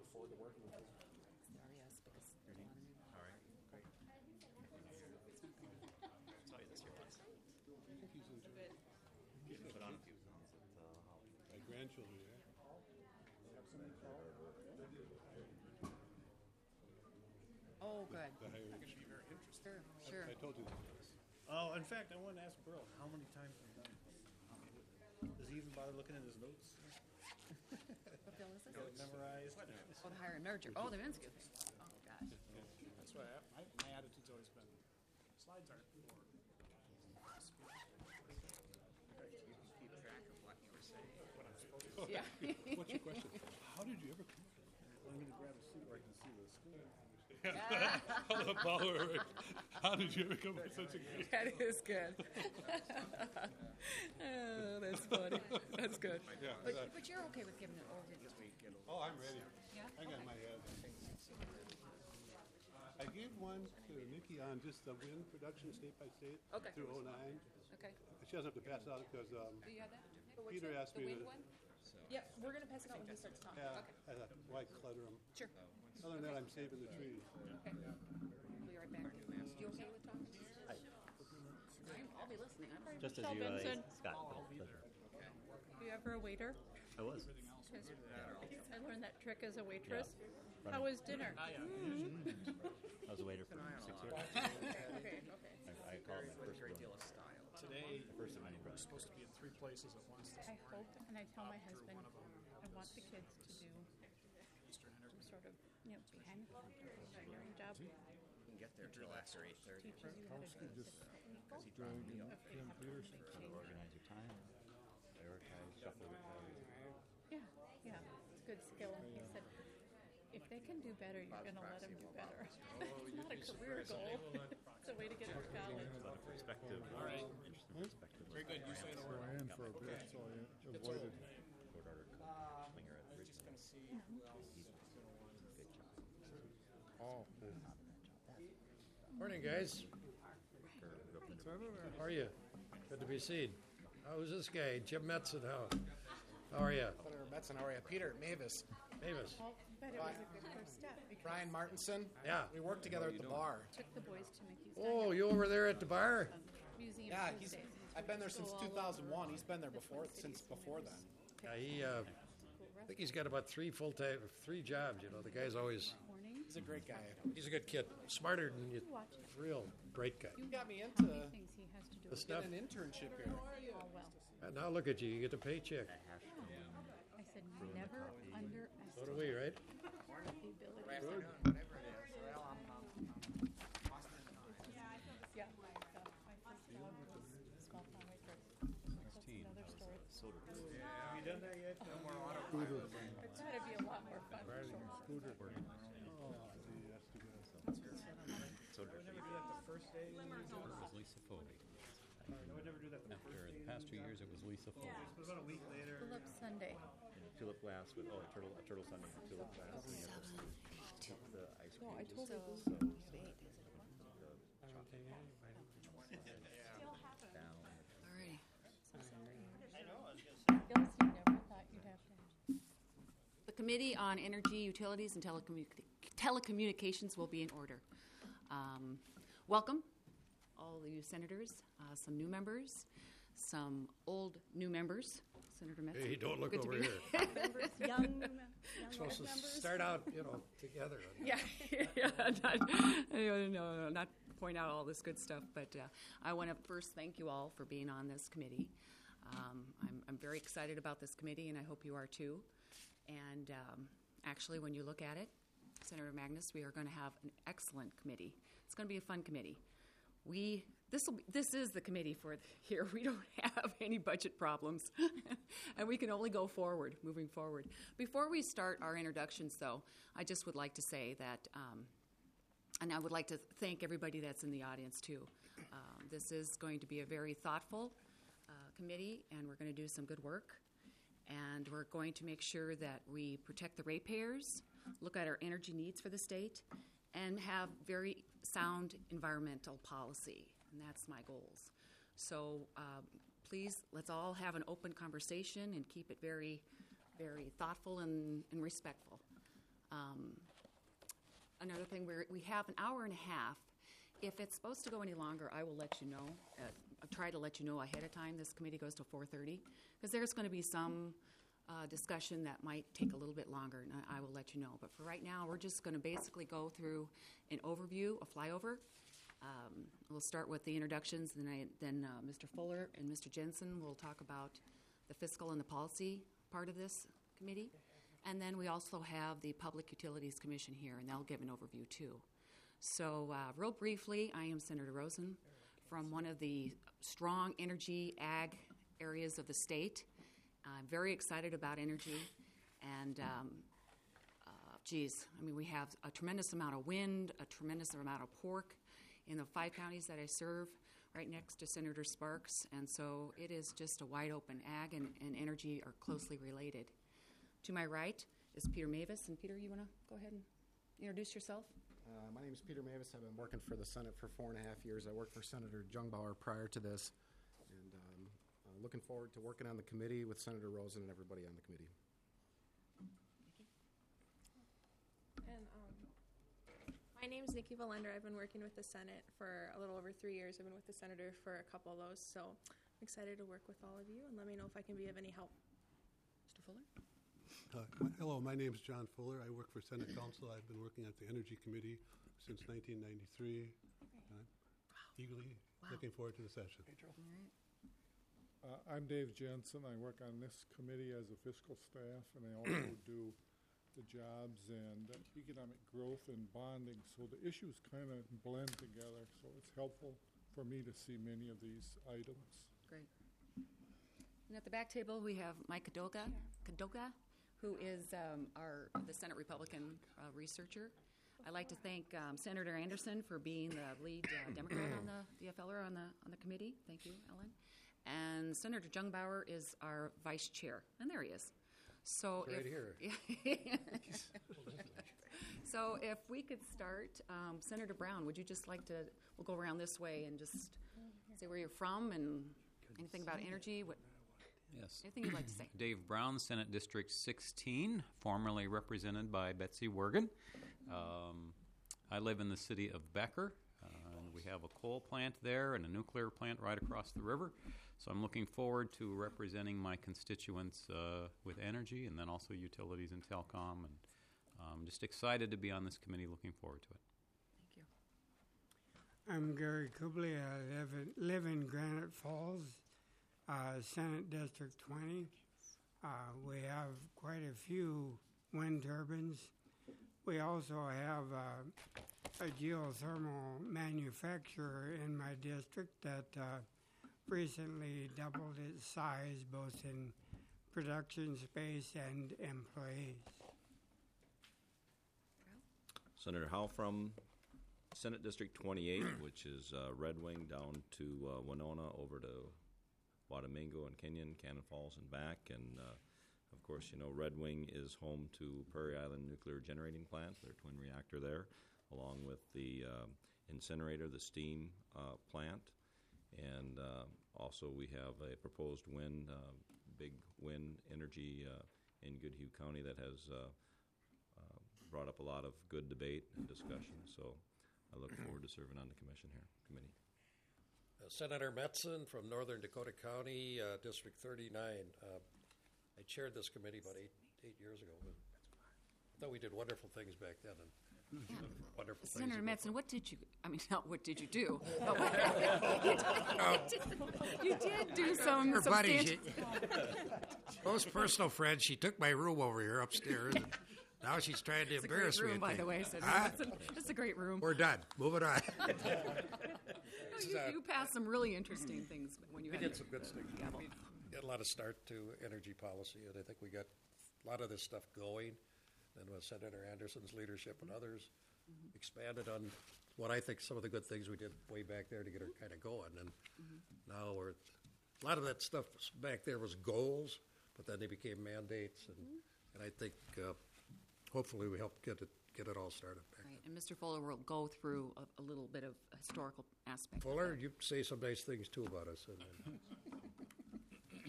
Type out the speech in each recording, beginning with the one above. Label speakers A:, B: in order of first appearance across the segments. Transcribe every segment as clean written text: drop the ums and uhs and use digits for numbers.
A: forward to working with you.
B: Yes, because
C: All right. Great. I'll tell you this year once.
D: I think he's enjoying it.
C: You can put on a few.
D: My grandchildren, yeah.
B: oh, good.
D: The higher
A: It's going to be very interesting.
B: Sure.
D: I told you this.
E: Oh, in fact, I wanted to ask Burl, how many times have you done it? Does he even bother looking at his notes?
B: What bill is this?
E: Got it memorized?
B: Oh, the hire and merger. Oh, the Minsky. Oh, gosh.
A: That's why my attitude's always been, slides aren't for
C: You can keep track of what you were saying.
A: what I'm supposed to.
B: Yeah.
D: What's your question? How did you ever come
E: I'm going to grab a seat where I can see the school.
D: How did you ever come up with such a great...
B: That is good. Oh, that's funny. That's good.
D: Yeah,
B: But you're okay with giving it over to
D: oh, I'm ready.
B: Yeah?
D: I got my head. I gave one to Nikki on just the wind production state by state
B: Okay.
D: through 09.
B: Okay.
D: She doesn't have to pass it out because
B: Do you have that? Which
D: Peter
B: one?
D: asked
B: the
D: me
B: wind
D: to-
B: one? Yeah, we're going to pass it out when he starts talking.
D: yeah,
B: Okay.
D: I thought, why clutter them?
B: Sure.
D: Other than that, I'm saving the trees.
B: Okay. We'll be right back. You okay with talking? I'll be listening. I'm very
C: Just as
F: Michelle
C: you,
F: Benson.
C: Scott. Pleasure.
F: Were you ever a waiter?
C: I was.
F: 'Cause I learned that trick as a waitress.
C: Yeah.
F: How was dinner?
C: I was a waiter for 6 years.
F: Okay.
C: I call it my first
G: great
C: role.
G: deal of style.
A: Today,
C: First of many
A: we're
C: brothers.
A: supposed to be in 3 places at once. This
F: I
A: morning.
F: hope, and I tell my
A: Through
F: husband,
A: one of them,
F: I want the kids to do
A: Mr. Henry.
F: some sort of, behind the counter engineering job.
G: You can get there till after 8:30.
F: Teaches you how to do the technical
G: He dropped me off.
F: of it happening to change.
C: Organize your time, prioritize, shuffle your priorities.
F: Yeah, it's a good skill. He said, if they can do better, you're going to let them do better. It's not a career goal. It's a way to get into college.
C: A lot of perspective.
A: All right.
C: Interesting perspective.
A: Very good. You say the word.
D: I in for a bit, so I avoided.
C: Court order slinger at
A: We're just
C: Bridgeland.
A: going to see who else
C: He's
A: is going to want
C: a good job.
H: Oh,
C: Not a bad job.
H: morning, guys. How are you? Good to be seen. How's this guy, Jim Metzen? How are you?
A: Senator Metzen, how are you? Peter Mavis,
H: Mavis?
F: Well, but it was a good first step because
A: Brian Martinson.
H: Yeah.
A: We worked together at the bar.
F: I took the boys to Mickey's
H: Oh, you over there at the bar?
F: Museum
A: Yeah,
F: Tuesdays.
A: I've been there since
F: Go all over
A: 2001. He's been there since before then.
H: Yeah, I think he's got about three jobs. The guy's always,
F: Morning.
A: He's a great guy.
H: he's a good kid. Smarter than you.
F: Watch it.
H: Real bright guy.
A: You got me
F: How
A: into
F: many things he has to do.
H: The
F: with
H: stuff.
A: an internship here.
F: all well.
H: And now look at you. You get the paycheck.
F: I said, never
H: So do
F: underestimate
H: we, right?
F: the ability.
G: Whatever it is. Well,
F: Yeah, my first job was small town waitress. That's another story.
E: Have you done that yet?
G: no more autopilot.
F: It's gotta be a lot more fun. for sure.
C: So
E: I would never do that the first day.
I: It was Lisa Foley.
E: I would never do that the first
I: After
E: day.
I: the past 2 years, it was Lisa Foley.
E: But about a week later.
F: Philip Sunday.
C: Tulip glass with a turtle sundae with tulip glass. And you have the ice cream.
F: No, I told her.
C: Down.
B: Alrighty.
F: Skills you never thought you'd have to have.
B: The Committee on Energy, Utilities, and Telecommunications will be in order. Welcome, all of you senators, some new members, some old new members. Senator Metzen.
H: Hey, don't look
B: good to
H: over
B: be-
H: here.
F: Members, young
H: Supposed to
F: members.
H: start out, together.
B: Yeah, not point out all this good stuff, but I want to first thank you all for being on this committee. I'm very excited about this committee, and I hope you are too. And actually, when you look at it, Senator Magnus, we are going to have an excellent committee. It's going to be a fun committee. This is the committee for here. We don't have any budget problems, and we can only go forward, moving forward. Before we start our introductions, though, I just would like to say that, and I would like to thank everybody that's in the audience too. This is going to be a very thoughtful committee, and we're going to do some good work. And we're going to make sure that we protect the ratepayers, look at our energy needs for the state, and have very sound environmental policy. And that's my goals. So please, let's all have an open conversation and keep it very, very thoughtful and respectful. Another thing, we have an hour and a half. If it's supposed to go any longer, I will let you know. I'll try to let you know ahead of time. This committee goes to 4:30 because there's going to be some discussion that might take a little bit longer, and I will let you know. But for right now, we're just going to basically go through an overview, a flyover. We'll start with the introductions, and then Mr. Fuller and Mr. Jensen will talk about the fiscal and the policy part of this committee. And then we also have the Public Utilities Commission here, and they'll give an overview too. So real briefly, I am Senator Rosen from one of the strong energy ag areas of the state. I'm very excited about energy, and we have a tremendous amount of wind, a tremendous amount of pork in the 5 counties that I serve, right next to Senator Sparks, and so it is just a wide open. Ag and energy are closely related. To my right is Peter Mavis, and Peter, you want to go ahead and introduce yourself?
J: My name is Peter Mavis. I've been working for the Senate for 4.5 years. I worked for Senator Jungbauer prior to this, and looking forward to working on the committee with Senator Rosen and everybody on the committee.
K: And my name is Nikki Valender. I've been working with the Senate for a little over 3 years. I've been with the Senator for a couple of those, so I'm excited to work with all of you, and let me know if I can be of any help.
B: Mr. Fuller?
D: Hello, my name is John Fuller. I work for Senate Council. I've been working at the Energy Committee since 1993. Eagerly looking forward to the session.
L: I'm Dave Jensen. I work on this committee as a fiscal staff, and I also do the jobs and economic growth and bonding. So the issues kind of blend together, so it's helpful for me to see many of these items.
B: Great. And at the back table, we have Mike Kadoga, who is the Senate Republican researcher. I'd like to thank Senator Anderson for being the lead Democrat on the DFLer on the committee. Thank you, Ellen. And Senator Jungbauer is our vice chair, and there he is. So
H: Right here.
B: So if we could start, Senator Brown, would you just like to? We'll go around this way and just say where you're from and anything about energy.
I: Yes.
B: Anything you'd like to say?
I: Dave Brown, Senate District 16, formerly represented by Betsy Wergen. I live in the city of Becker. We have a coal plant there and a nuclear plant right across the river. So I'm looking forward to representing my constituents with energy and then also utilities and telecom. And I'm just excited to be on this committee, looking forward to it.
B: Thank you.
M: I'm Gary Kubley. I live in Granite Falls, Senate District 20. We have quite a few wind turbines. We also have a geothermal manufacturer in my district that recently doubled its size both in production space and employees.
N: Senator Howe from Senate District 28, which is Red Wing down to Winona over to Wadamingo and Kenyon, Cannon Falls and back. And of course, you know, Red Wing is home to Prairie Island Nuclear Generating Plant, their twin reactor there, along with the incinerator, the steam plant. And also we have a proposed big wind energy in Goodhue County that has brought up a lot of good debate and discussion. So I look forward to serving on the committee.
H: Senator Metzen from Northern Dakota County, District 39. I chaired this committee about eight years ago. I thought we did wonderful things back then. And wonderful
B: Senator
H: things
B: Metzen, what did you, I mean, not what did you do, but you did do some
H: Her buddy,
B: substantial...
H: most personal friend, she took my room over here upstairs. And now she's trying to embarrass me.
B: It's a great room, by the way, Senator Metzen. It's a great room.
H: We're done. Moving on.
B: You passed some really interesting things when you
H: We
B: had
H: did some good things. We got a lot of start to energy policy, and I think we got a lot of this stuff going. And with Senator Anderson's leadership and others, expanded on what I think some of the good things we did way back there to get her kind of going. And now a lot of that stuff back there was goals, but then they became mandates. And I think hopefully we helped get it all started back.
B: Right, and Mr. Fuller will go through a little bit of historical aspect.
H: Fuller, you say some nice things too about us.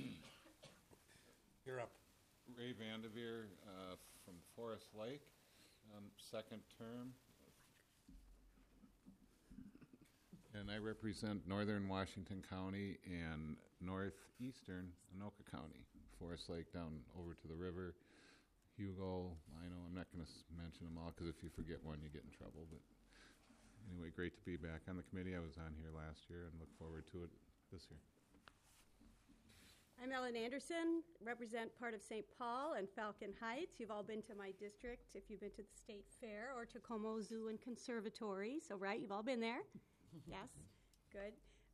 L: You're up. Ray Vanderveer from Forest Lake. second term. And I represent northern Washington County and northeastern Anoka County. Forest Lake down over to the river. Hugo, I know I'm not going to mention them all because if you forget one, you get in trouble. But anyway, great to be back on the committee. I was on here last year and look forward to it this year.
O: I'm Ellen Anderson, represent part of St. Paul and Falcon Heights. You've all been to my district if you've been to the State Fair or to Como Zoo and Conservatory. So, right, you've all been there? Yes, good.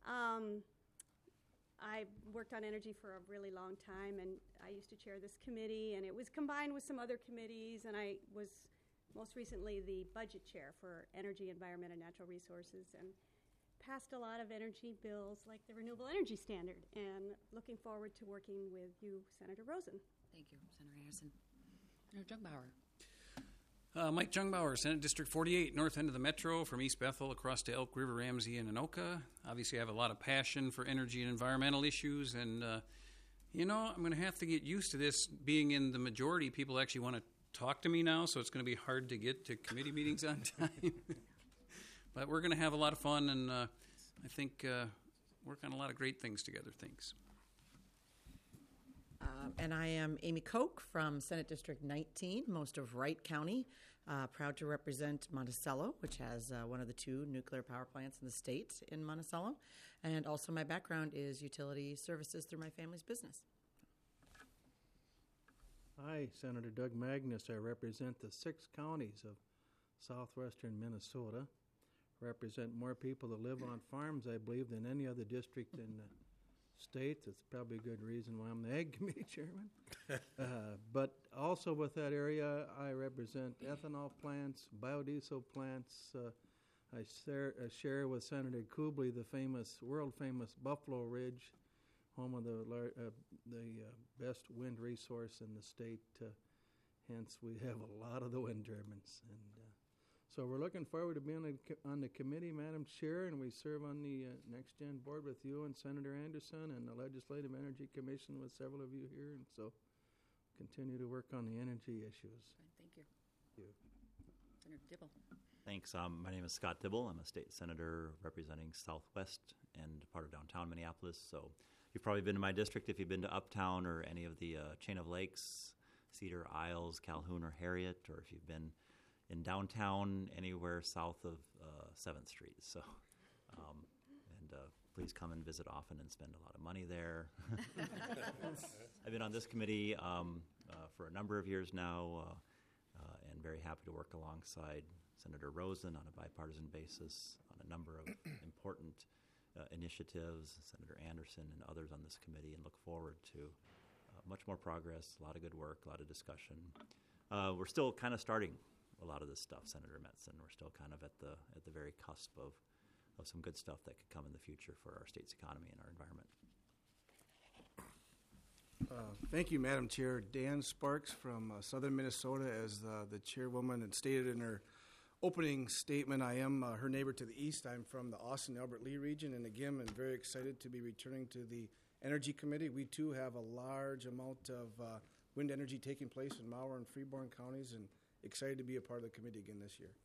O: I worked on energy for a really long time, and I used to chair this committee, and it was combined with some other committees, and I was most recently the budget chair for energy, environment, and natural resources, and passed a lot of energy bills like the Renewable Energy Standard, and looking forward to working with you, Senator Rosen.
B: Thank you, Senator Anderson. Senator Jungbauer.
P: Mike Jungbauer, Senate District 48, north end of the metro, from East Bethel across to Elk River, Ramsey, and Anoka. Obviously, I have a lot of passion for energy and environmental issues, and, I'm going to have to get used to this being in the majority. People actually want to talk to me now, so it's going to be hard to get to committee meetings on time. But we're going to have a lot of fun, and I think work on a lot of great things together. Thanks.
Q: And I am Amy Koch from Senate District 19, most of Wright County, proud to represent Monticello, which has one of the 2 nuclear power plants in the state in Monticello. And also my background is utility services through my family's business.
E: Hi, Senator Doug Magnus. I represent the 6 counties of southwestern Minnesota. Represent more people that live on farms, I believe, than any other district in the state. That's probably a good reason why I'm the Ag Committee Chairman. But also with that area, I represent ethanol plants, biodiesel plants. I share with Senator Kubley the world-famous Buffalo Ridge, home of the best wind resource in the state. Hence, we have a lot of the wind turbines. And so we're looking forward to being on the committee, Madam Chair, and we serve on the Next Gen board with you and Senator Anderson and the Legislative Energy Commission with several of you here, and so continue to work on the energy issues.
B: Thank you.
E: Thank you.
B: Senator Dibble.
C: Thanks. My name is Scott Dibble. I'm a state senator representing Southwest and part of downtown Minneapolis. So you've probably been to my district if you've been to Uptown or any of the chain of lakes, Cedar, Isles, Calhoun, or Harriet, or if you've been in downtown, anywhere south of 7th Street. So, please come and visit often and spend a lot of money there. I've been on this committee for a number of years now and very happy to work alongside Senator Rosen on a bipartisan basis on a number of important initiatives, Senator Anderson and others on this committee, and look forward to much more progress, a lot of good work, a lot of discussion. We're still kind of starting a lot of this stuff, Senator Metzen. We're still kind of at the very cusp of some good stuff that could come in the future for our state's economy and our environment.
R: Thank you, Madam Chair. Dan Sparks from southern Minnesota, as the chairwoman had stated in her opening statement. I am her neighbor to the east. I'm from the Austin-Albert Lee region, and again, I'm very excited to be returning to the Energy Committee. We, too, have a large amount of wind energy taking place in Malheur and Freeborn counties, and excited to be a part of the committee again this year.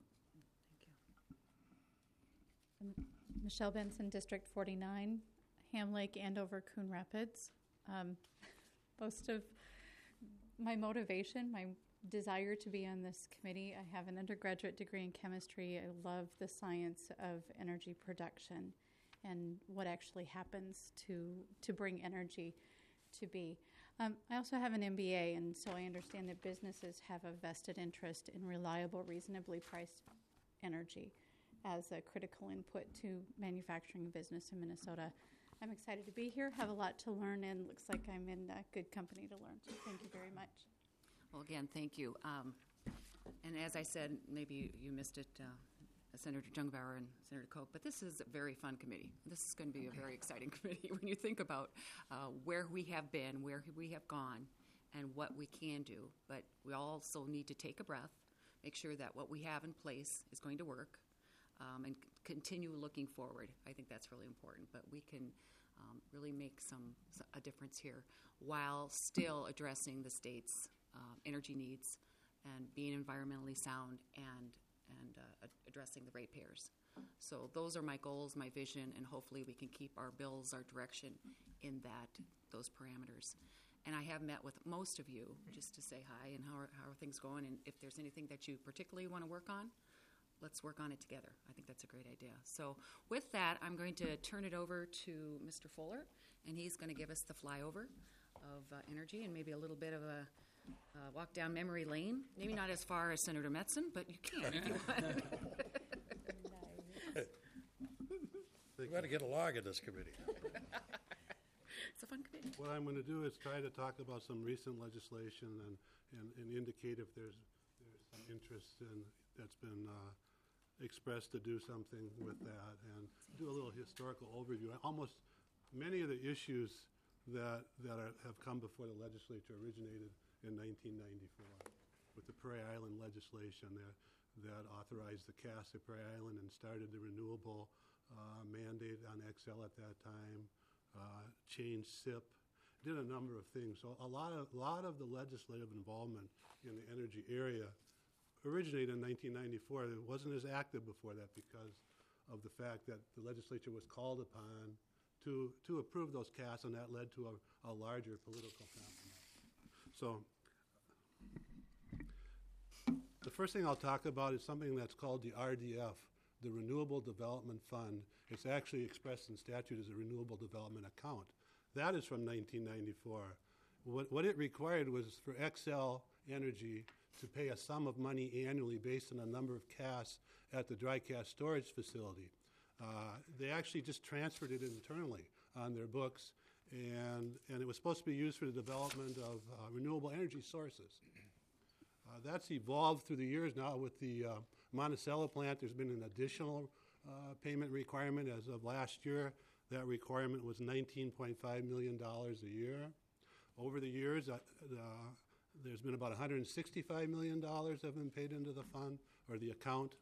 B: Thank you.
F: Michelle Benson, District 49, Ham Lake, Andover, Coon Rapids. Most of my motivation, my desire to be on this committee, I have an undergraduate degree in chemistry. I love the science of energy production and what actually happens to bring energy to be. I also have an MBA, and so I understand that businesses have a vested interest in reliable, reasonably priced energy as a critical input to manufacturing business in Minnesota. I'm excited to be here, have a lot to learn, and looks like I'm in good company to learn. So thank you very much.
B: Well, again, thank you. And as I said, maybe you missed it, Senator Jungbauer and Senator Koch, but this is a very fun committee. This is going to be a very exciting committee when you think about where we have been, where we have gone, and what we can do. But we also need to take a breath, make sure that what we have in place is going to work, and continue looking forward. I think that's really important. But we can really make a difference here while still addressing the state's energy needs and being environmentally sound and addressing the ratepayers. So those are my goals, my vision, and hopefully we can keep our bills, our direction in those parameters. And I have met with most of you just to say hi and how are things going, and if there's anything that you particularly want to work on, let's work on it together. I think that's a great idea. So with that, I'm going to turn it over to Mr. Fuller, and he's going to give us the flyover of energy and maybe a little bit of a walk down memory lane. Maybe not as far as Senator Metzen, but you can if you want.
H: We got to get along in this committee.
B: It's a fun committee.
D: What I'm going to do is try to talk about some recent legislation and indicate if there's some interest that's been expressed to do something with that, and do a little historical overview. Almost many of the issues that have come before the legislature originated in 1994 with the Prairie Island legislation that authorized the CAS at Prairie Island and started the renewable mandate on Xcel at that time, changed SIP, did a number of things. So a lot of the legislative involvement in the energy area originated in 1994. It wasn't as active before that because of the fact that the legislature was called upon to approve those CAS, and that led to a larger political compromise. So the first thing I'll talk about is something that's called the RDF, the Renewable Development Fund. It's actually expressed in statute as a Renewable Development Account. That is from 1994. What it required was for Xcel Energy to pay a sum of money annually based on a number of CAS at the dry cask storage facility. They actually just transferred it internally on their books, and it was supposed to be used for the development of renewable energy sources. That's evolved through the years now with the Monticello plant. There's been an additional payment requirement as of last year. That requirement was $19.5 million a year. Over the years, there's been about $165 million have been paid into the fund or the account.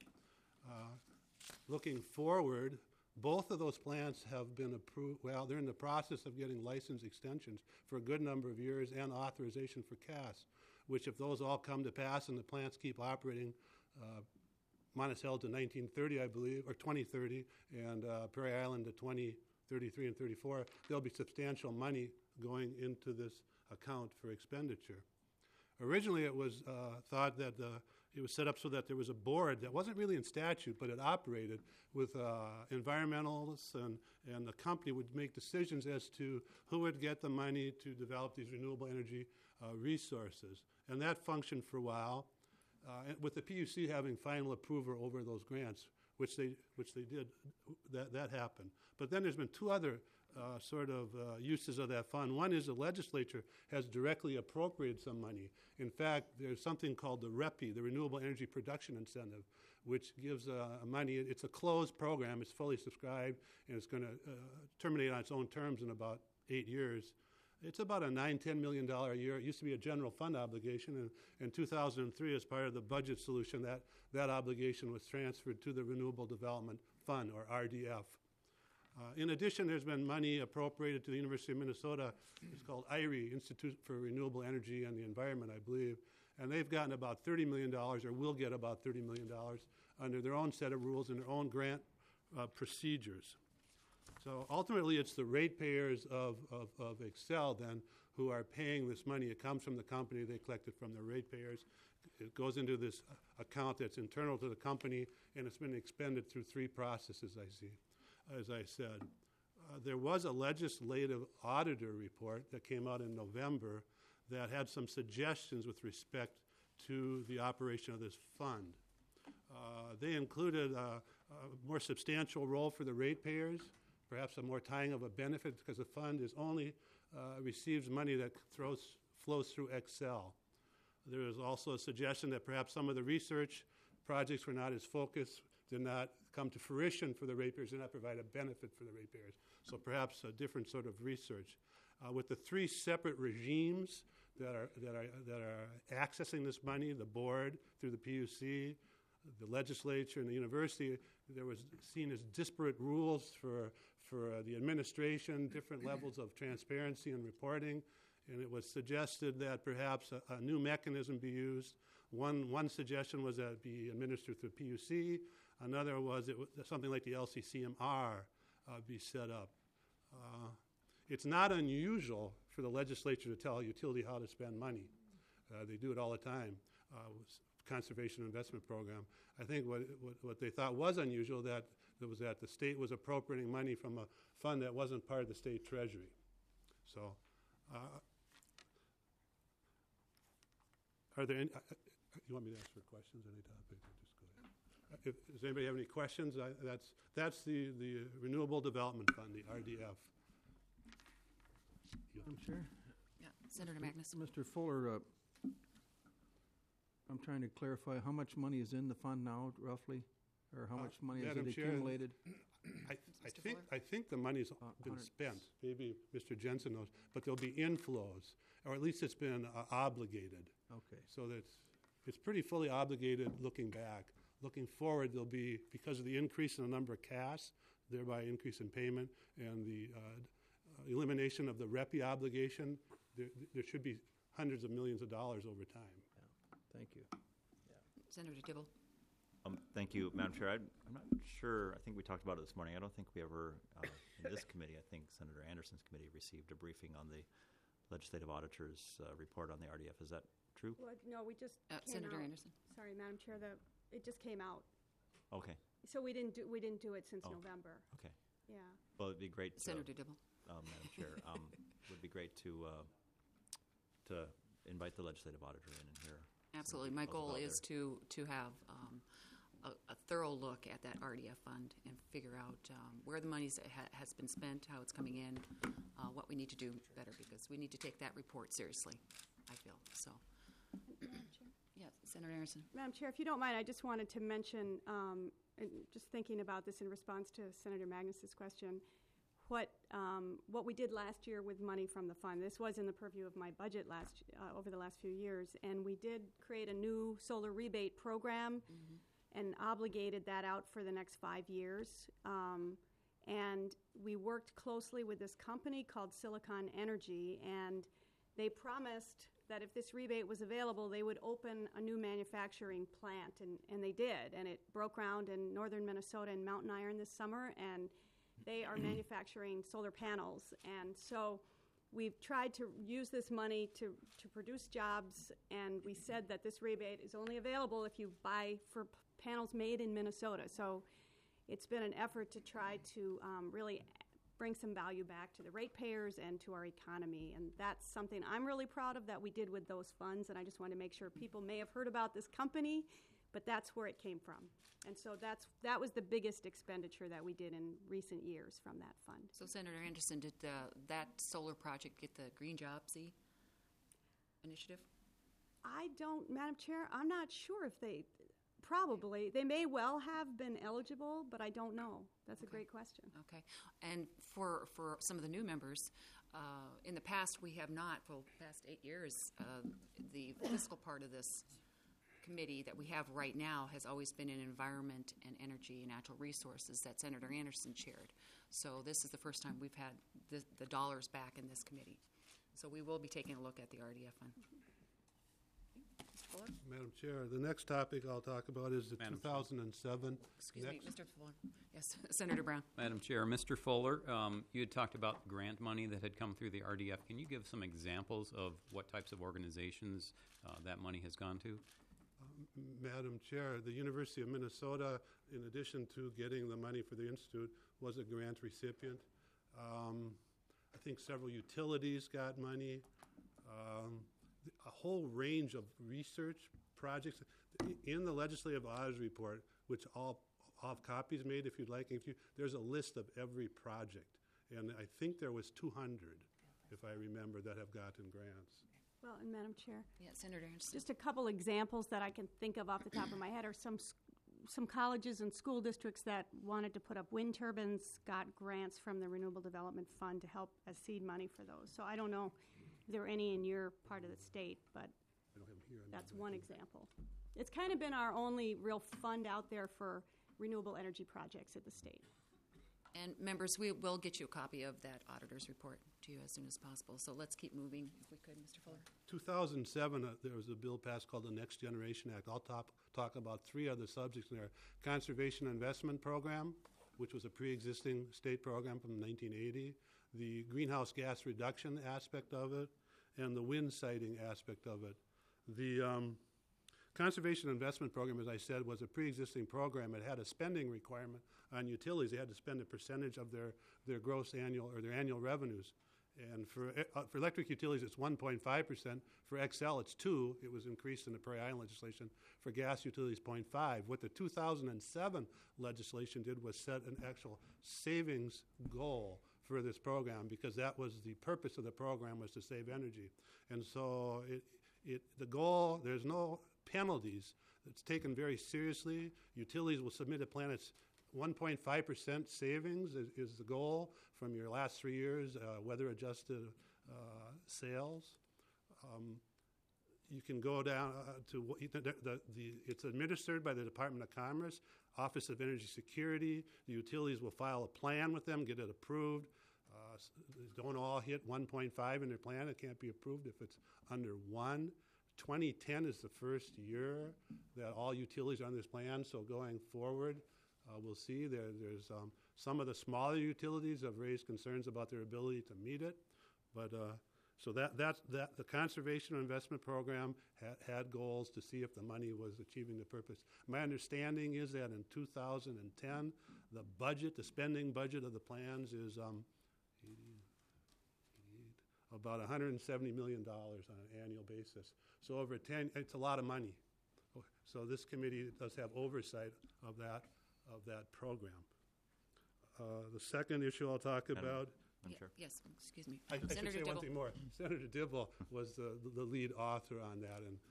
D: Looking forward, both of those plants have been approved. Well, they're in the process of getting license extensions for a good number of years and authorization for CAS, which if those all come to pass and the plants keep operating, Monticello to 1930, I believe, or 2030, and Prairie Island to 2033 and 34, there'll be substantial money going into this account for expenditure. Originally, it was thought that it was set up so that there was a board that wasn't really in statute, but it operated with environmentalists, and the company would make decisions as to who would get the money to develop these renewable energy resources. And that functioned for a while, with the PUC having final approval over those grants, which they did. That happened. But then there's been two other uses of that fund. One is the legislature has directly appropriated some money. In fact, there's something called the REPI, the Renewable Energy Production Incentive, which gives money. It's a closed program. It's fully subscribed, and it's going to terminate on its own terms in about 8 years. It's about a $9-10 million a year. It used to be a general fund obligation, and in 2003, as part of the budget solution, that obligation was transferred to the Renewable Development Fund, or RDF. In addition, there's been money appropriated to the University of Minnesota. It's called IRE, Institute for Renewable Energy and the Environment, I believe. And they've gotten about $30 million, or will get about $30 million, under their own set of rules and their own grant procedures. So ultimately, it's the ratepayers of Xcel, then, who are paying this money. It comes from the company. They collect it from the ratepayers. It goes into this account that's internal to the company, and it's been expended through 3 processes, as I said. There was a legislative auditor report that came out in November that had some suggestions with respect to the operation of this fund. They included a more substantial role for the ratepayers, perhaps a more tying of a benefit, because the fund is only receives money that flows through Xcel. There was also a suggestion that perhaps some of the research projects were not as focused, did not come to fruition for the ratepayers, did not provide a benefit for the ratepayers. So perhaps a different sort of research. With the 3 separate regimes that are accessing this money, the board through the PUC, the legislature, and the university, there was seen as disparate rules for the administration, different levels of transparency and reporting, and it was suggested that perhaps a new mechanism be used. One suggestion was that it be administered through PUC. Another was something like the LCCMR be set up. It's not unusual for the legislature to tell a utility how to spend money. They do it all the time. Conservation Investment Program. I think what they thought was unusual was that the state was appropriating money from a fund that wasn't part of the state treasury. So, are there any? You want me to ask for questions on any topic? Just go ahead. Does anybody have any questions? That's the Renewable Development Fund, the RDF.
E: I'm sure.
B: Yeah, Senator Magnus.
E: Mr. Fuller, I'm trying to clarify how much money is in the fund now, roughly, or how much money has
D: Madam
E: it
D: Chair,
E: accumulated?
D: I think the money's been spent. Maybe Mr. Jensen knows, but there'll be inflows, or at least it's been obligated.
E: Okay.
D: So that it's pretty fully obligated looking back. Looking forward, there'll be, because of the increase in the number of casts, thereby increase in payment, and the elimination of the REPI obligation, there should be hundreds of millions of dollars over time.
E: Thank you.
B: Senator Dibble.
C: Thank you, Madam Chair. I'm not sure. I think we talked about it this morning. I don't think we ever, in this committee, I think Senator Anderson's committee received a briefing on the legislative auditor's report on the RDF. Is that true?
O: Well, no, we just came
B: Senator
O: out.
B: Anderson.
O: Sorry, Madam Chair. It just came out.
C: Okay.
O: So we didn't do it since November.
C: Okay.
O: Yeah.
C: Well, it'd be great.
B: Senator Dibble.
C: Madam Chair, it would be great to invite the legislative auditor in and hear.
B: Absolutely. My goal is to have a thorough look at that RDF fund and figure out where the money has been spent, how it's coming in, what we need to do better, because we need to take that report seriously, I feel. So, yeah, Senator Anderson.
O: Madam Chair, if you don't mind, I just wanted to mention, and just thinking about this in response to Senator Magnus's question, what we did last year with money from the fund. This was in the purview of my budget over the last few years, and we did create a new solar rebate program and obligated that out for the next 5 years. And we worked closely with this company called Silicon Energy, and they promised that if this rebate was available, they would open a new manufacturing plant, and they did. And it broke ground in northern Minnesota in Mountain Iron this summer, and they are manufacturing solar panels. And so we've tried to use this money to produce jobs, and we said that this rebate is only available if you buy for panels made in Minnesota. So it's been an effort to try to really bring some value back to the ratepayers and to our economy. And that's something I'm really proud of that we did with those funds, and I just want to make sure people may have heard about this company, but that's where it came from. And so that was the biggest expenditure that we did in recent years from that fund.
B: So, Senator Anderson, did that solar project get the Green Jobsy initiative?
O: I don't, Madam Chair, I'm not sure if they may well have been eligible, but I don't know. That's a great question.
B: Okay. And for some of the new members, in the past we have not, for the past 8 years, the fiscal part of this committee that we have right now has always been in environment and energy and natural resources that Senator Anderson chaired. So this is the first time we've had the dollars back in this committee. So we will be taking a look at the RDF fund. Mr. Fuller?
D: Madam Chair, the next topic I'll talk about is the 2007.
B: Excuse me, Mr. Fuller. Yes, Senator Brown.
I: Madam Chair, Mr. Fuller, you had talked about grant money that had come through the RDF. Can you give some examples of what types of organizations that money has gone to?
D: Madam Chair, the University of Minnesota, in addition to getting the money for the Institute, was a grant recipient. I think several utilities got money. A whole range of research projects. In the Legislative Auditor's Report, which all have copies made if you'd like, there's a list of every project. And I think there was 200, if I remember, that have gotten grants.
O: Well, and Madam Chair.
B: Yeah, Senator Anderson.
O: Just a couple examples that I can think of off the top of my head are some colleges and school districts that wanted to put up wind turbines got grants from the Renewable Development Fund to help as seed money for those. So I don't know if there are any in your part of the state, but that's one example. It's kind of been our only real fund out there for renewable energy projects at the state.
B: And members, we will get you a copy of that auditor's report to you as soon as possible. So let's keep moving, if we could, Mr. Fuller.
D: 2007, there was a bill passed called the Next Generation Act. I'll talk about three other subjects in there. Conservation Investment Program, which was a pre-existing state program from 1980, the greenhouse gas reduction aspect of it, and the wind siting aspect of it. The Conservation Investment Program, as I said, was a pre-existing program. It had a spending requirement on utilities. They had to spend a percentage of their gross annual or their annual revenues. And for electric utilities, it's 1.5%. For XL, it's 2%. It was increased in the Prairie Island legislation. For gas utilities, 0.5%. What the 2007 legislation did was set an actual savings goal for this program, because that was the purpose of the program, was to save energy. And so the goal, there's no penalties. It's taken very seriously. Utilities will submit a plan. It's 1.5% savings is the goal from your last 3 years, weather-adjusted sales. You can go down to it's administered by the Department of Commerce, Office of Energy Security. The utilities will file a plan with them, get it approved. Don't all hit 1.5 in their plan. It can't be approved if it's under 1. 2010 is the first year that all utilities are on this plan. So going forward, we'll see there's some of the smaller utilities have raised concerns about their ability to meet it, but so that the Conservation Investment Program had goals to see if the money was achieving the purpose. My understanding is that in 2010, the spending budget of the plans is about $170 million on an annual basis. So over 10, it's a lot of money. So this committee does have oversight of that program. The second issue I'll talk about.
B: Yes, excuse me.
D: I should
B: Senator
D: say one
B: Dibble.
D: thing more. Senator Dibble was the lead author on that, and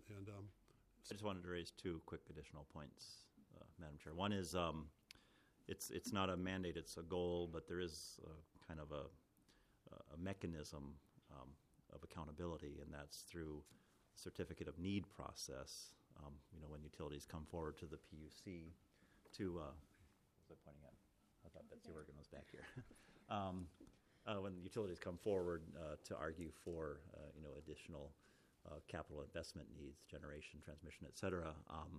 C: I just wanted to raise two quick additional points, Madam Chair. One is it's not a mandate; it's a goal, but there is kind of a mechanism of accountability, and that's through the Certificate of Need process. When utilities come forward to the PUC to, what was I pointing at? I thought Betsy Wergen was back here. When utilities come forward to argue for, additional capital investment needs, generation, transmission, et cetera,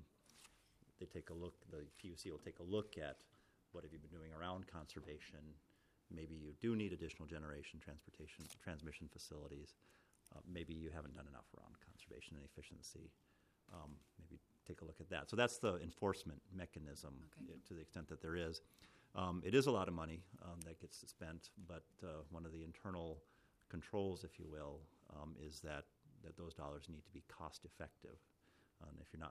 C: they take a look, the PUC will take a look at what have you been doing around conservation. Maybe you do need additional generation, transportation, transmission facilities. Maybe you haven't done enough around conservation and efficiency. Maybe take a look at that. So that's the enforcement mechanism, to the extent that there is. It is a lot of money that gets spent, but one of the internal controls, if you will, is that those dollars need to be cost effective. If you're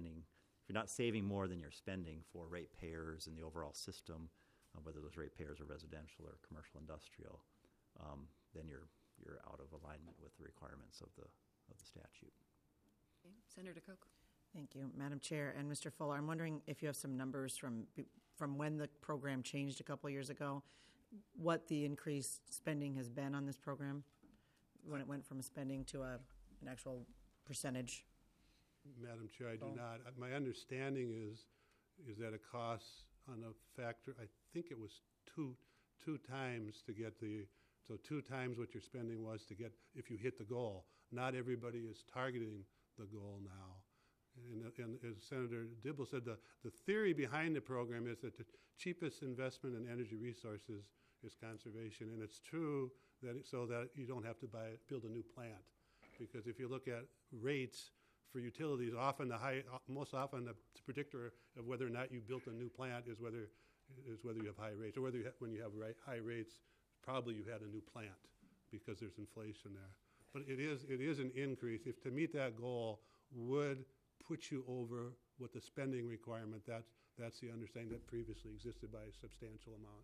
C: not saving more than you're spending for ratepayers and the overall system, whether those ratepayers are residential or commercial industrial, then you're out of alignment with the requirements of the statute.
B: Okay. Senator Koch.
Q: Thank you, Madam Chair. And Mr. Fuller, I'm wondering if you have some numbers from when the program changed a couple years ago, what the increased spending has been on this program, when it went from spending to an actual percentage.
D: Madam Chair, I do not. My understanding is that it costs on a factor, I think it was two times to get so 2 times what your spending was to get if you hit the goal. Not everybody is targeting the goal now. And as Senator Dibble said, the theory behind the program is that the cheapest investment in energy resources is conservation. And it's true that so that you don't have to build a new plant. Because if you look at rates for utilities, most often the predictor of whether or not you built a new plant is whether you have high rates, or when you have high rates, probably you had a new plant because there's inflation there. But it is an increase. If to meet that goal would put you over what the spending requirement, that's the understanding that previously existed by a substantial amount.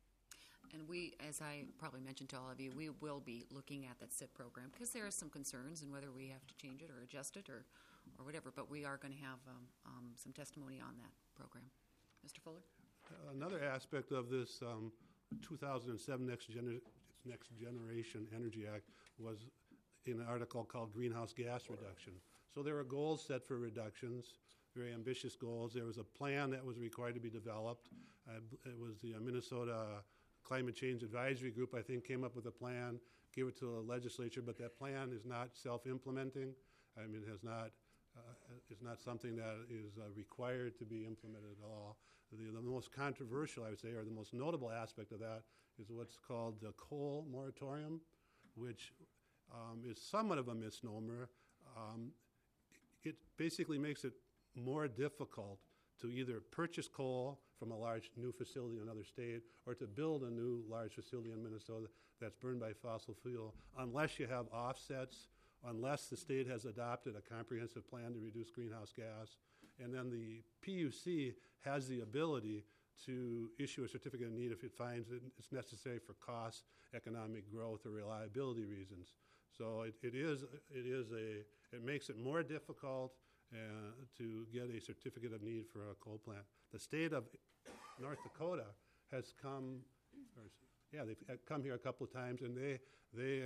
B: And we, as I probably mentioned to all of you, we will be looking at that SIP program because there are some concerns and whether we have to change it or adjust it or whatever. But we are going to have some testimony on that program. Mr. Fuller?
D: Another aspect of this 2007 Next Generation Energy Act was in an article called Greenhouse Gas Reduction. So there are goals set for reductions. very ambitious goals. There was a plan that was required to be developed. It was the Minnesota Climate Change Advisory Group, I think, came up with a plan, gave it to the legislature, but that plan is not self-implementing. I mean, it has not, it's not something that is required to be implemented at all. The most controversial, I would say, or the most notable aspect of that is what's called the coal moratorium, which is somewhat of a misnomer. It basically makes it more difficult to either purchase coal from a large new facility in another state or to build a new large facility in Minnesota that's burned by fossil fuel unless you have offsets, unless the state has adopted a comprehensive plan to reduce greenhouse gas. And then the PUC has the ability to issue a certificate of need if it finds that it's necessary for cost, economic growth, or reliability reasons. So it makes it more difficult to get a certificate of need for a coal plant. The state of North Dakota has come, they've come here a couple of times, and they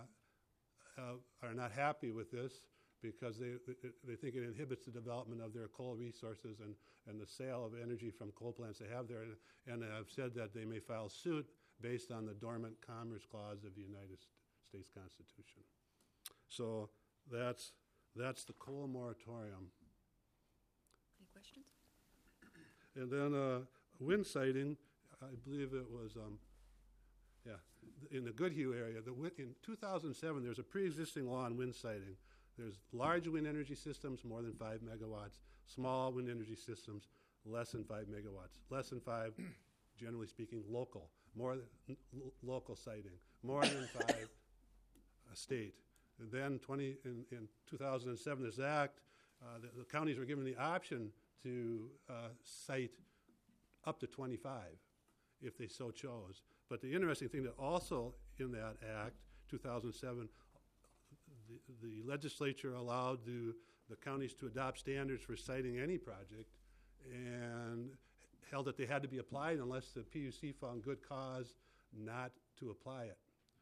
D: are not happy with this because they think it inhibits the development of their coal resources and the sale of energy from coal plants they have there, and have said that they may file suit based on the Dormant Commerce Clause of the United States Constitution. So that's the coal moratorium.
B: Any questions?
D: And then wind siting, I believe it was, in the Goodhue area. In 2007, there's a pre-existing law on wind siting. There's large wind energy systems, more than 5 megawatts, small wind energy systems, less than 5 megawatts. Less than 5, generally speaking, local. More than local siting. More than 5, state. And then in 2007, this act, the counties were given the option to site up to 25 if they so chose. But the interesting thing that also in that act, 2007, the legislature allowed the counties to adopt standards for siting any project and held that they had to be applied unless the PUC found good cause not to apply it.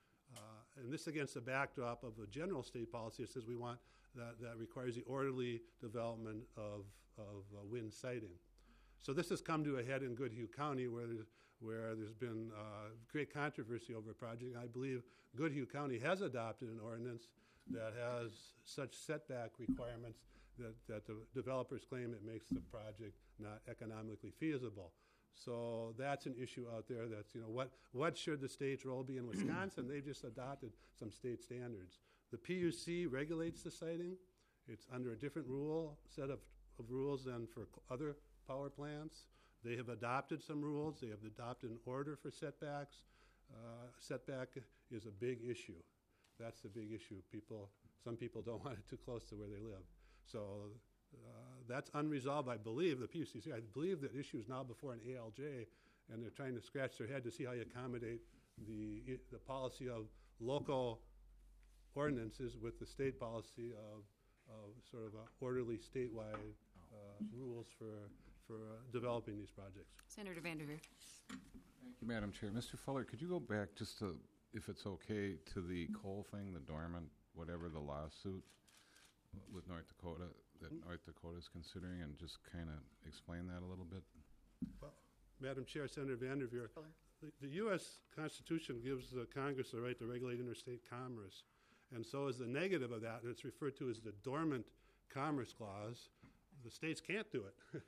D: And this against the backdrop of a general state policy that says we want that requires the orderly development of wind siting. So this has come to a head in Goodhue County where there's been great controversy over a project. I believe Goodhue County has adopted an ordinance that has such setback requirements that the developers claim it makes the project not economically feasible. So that's an issue out there that's, what should the state's role be in Wisconsin? They've just adopted some state standards. The PUC regulates the siting. It's under a different set of rules than for other power plants. They have adopted some rules. They have adopted an order for setbacks. Setback is a big issue. That's the big issue. Some people don't want it too close to where they live. So that's unresolved, I believe. The PUC, I believe that issue is now before an ALJ, and they're trying to scratch their head to see how you accommodate the policy of local ordinances with the state policy of sort of orderly statewide rules for developing these projects.
B: Senator Vanderveer.
S: Thank you, Madam Chair. Mr. Fuller, could you go back just to, if it's okay, to the coal thing, the dormant, whatever the lawsuit with North Dakota, that North Dakota is considering, and just kind of explain that a little bit?
D: Well, Madam Chair, Senator Vanderveer, the U.S. Constitution gives the Congress the right to regulate interstate commerce, and so is the negative of that, and it's referred to as the Dormant Commerce Clause. The states can't do it.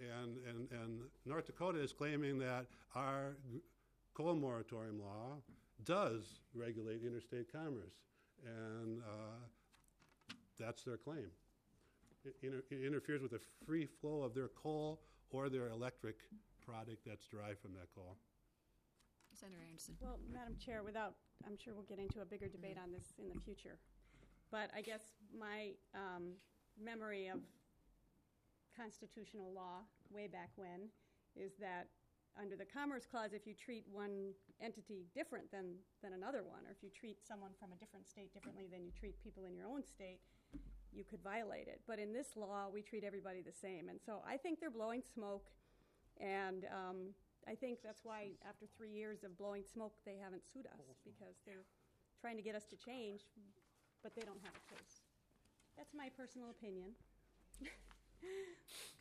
D: And North Dakota is claiming that our coal moratorium law does regulate interstate commerce, and that's their claim. It interferes with the free flow of their coal or their electric product that's derived from that coal.
B: Senator Anderson.
O: Well, Madam Chair, I'm sure we'll get into a bigger debate on this in the future, but I guess my memory of constitutional law way back when is that under the Commerce Clause, if you treat one entity different than another one, or if you treat someone from a different state differently than you treat people in your own state, you could violate it. But in this law, we treat everybody the same. And so I think they're blowing smoke, and I think that's why after 3 years of blowing smoke, they haven't sued us, because they're trying to get us to change, but they don't have a case. That's my personal opinion.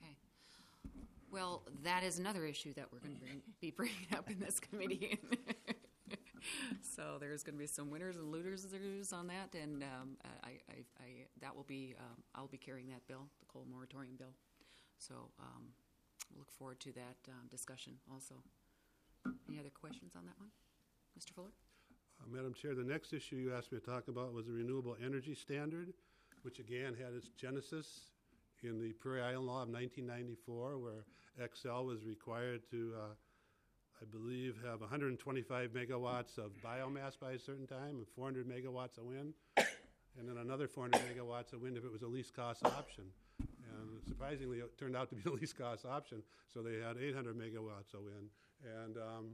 B: Well, that is another issue that we're going to be bringing up in this committee. So there's going to be some winners and losers on that, and that will be I'll be carrying that bill, the coal moratorium bill. So look forward to that discussion also. Any other questions on that one, Mr. Fuller?
D: Madam Chair, the next issue you asked me to talk about was the Renewable Energy Standard, which again had its genesis in the Prairie Island Law of 1994, where Xcel was required to, I believe, have 125 megawatts of biomass by a certain time and 400 megawatts of wind, and then another 400 megawatts of wind if it was a least cost option. And surprisingly, it turned out to be the least cost option, so they had 800 megawatts of wind. And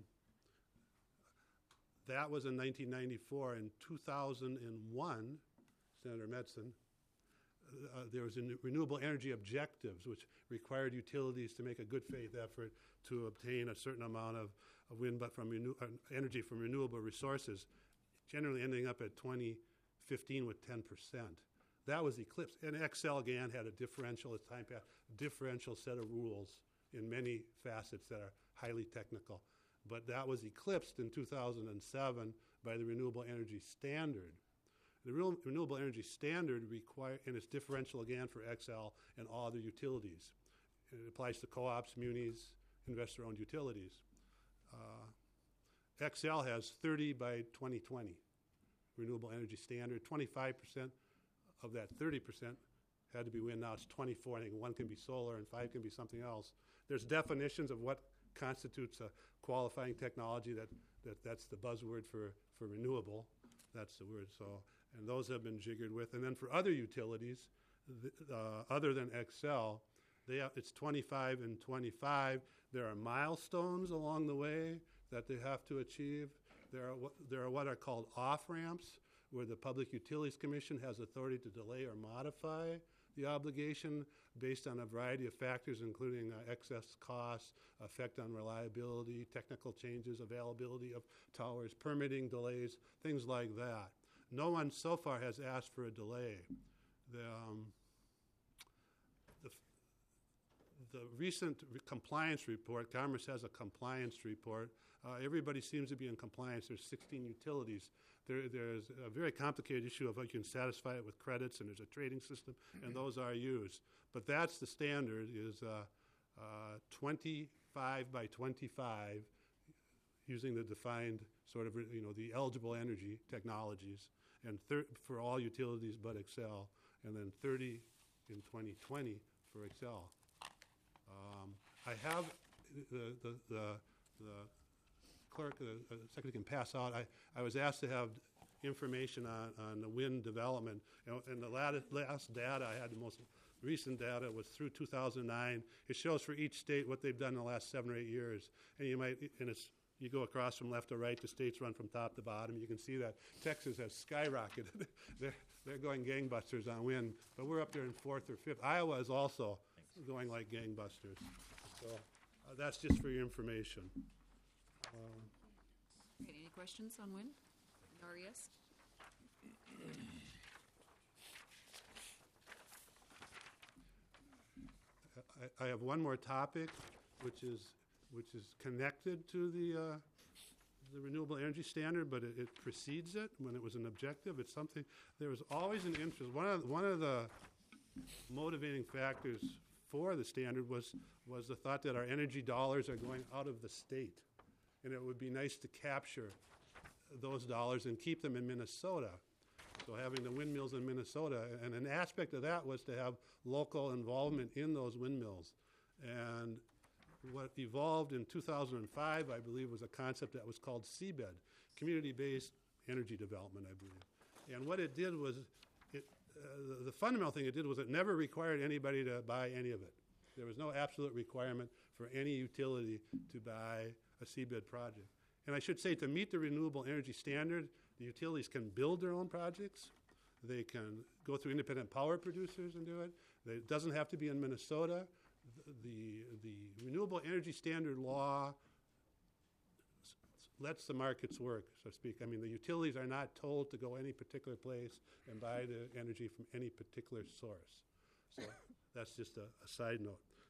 D: that was in 1994. In 2001, Senator Metzen, there was renewable energy objectives, which required utilities to make a good faith effort to obtain a certain amount of wind, but from energy from renewable resources, generally ending up at 2015 with 10%. That was eclipsed. And Xcel again had a differential, as time passed, differential set of rules in many facets that are highly technical. But that was eclipsed in 2007 by the Renewable Energy Standard. The Renewable Energy Standard and it's differential again for Xcel and all other utilities. It applies to co-ops, munis, investor-owned utilities. Xcel has 30 by 2020 Renewable Energy Standard. 25% of that 30% had to be wind. Now it's 24. I think 1 can be solar and 5 can be something else. There's definitions of what constitutes a qualifying technology. That's the buzzword for renewable. That's the word. So, and those have been jiggered with. And then for other utilities, other than Xcel, it's 25 and 25. There are milestones along the way that they have to achieve. There are what are called off-ramps, where the Public Utilities Commission has authority to delay or modify the obligation based on a variety of factors, including excess costs, effect on reliability, technical changes, availability of towers, permitting delays, things like that. No one so far has asked for a delay. The recent compliance report, Commerce has a compliance report. Everybody seems to be in compliance. There's 16 utilities. There's a very complicated issue of how you can satisfy it with credits, and there's a trading system, and those are used. But that's the standard, is 25 by 25, using the defined sort of, the eligible energy technologies, and for all utilities but Xcel, and then 30 in 2020 for Xcel. I have the clerk, the secretary can pass out. I was asked to have information on the wind development, and the last data I had, the most recent data was through 2009. It shows for each state what they've done in the last 7 or 8 years, and you go across from left to right. The states run from top to bottom. You can see that Texas has skyrocketed. They're going gangbusters on wind, but we're up there in 4th or 5th. Iowa is also going like gangbusters. So that's just for your information.
B: Okay, any questions on wind? RES?
D: I have one more topic, which is connected to the Renewable Energy Standard, but it precedes it when it was an objective. It's something, there was always an interest. One of the motivating factors for the standard was the thought that our energy dollars are going out of the state, and it would be nice to capture those dollars and keep them in Minnesota. So having the windmills in Minnesota, and an aspect of that was to have local involvement in those windmills. And what evolved in 2005, I believe, was a concept that was called CBED, Community-Based Energy Development, I believe. And what it did was, the fundamental thing it did was it never required anybody to buy any of it. There was no absolute requirement for any utility to buy a CBED project. And I should say, to meet the Renewable Energy Standard, the utilities can build their own projects. They can go through independent power producers and do it. It doesn't have to be in Minnesota. The Renewable Energy Standard law lets the markets work, so to speak. I mean, the utilities are not told to go any particular place and buy the energy from any particular source. So that's just a side note.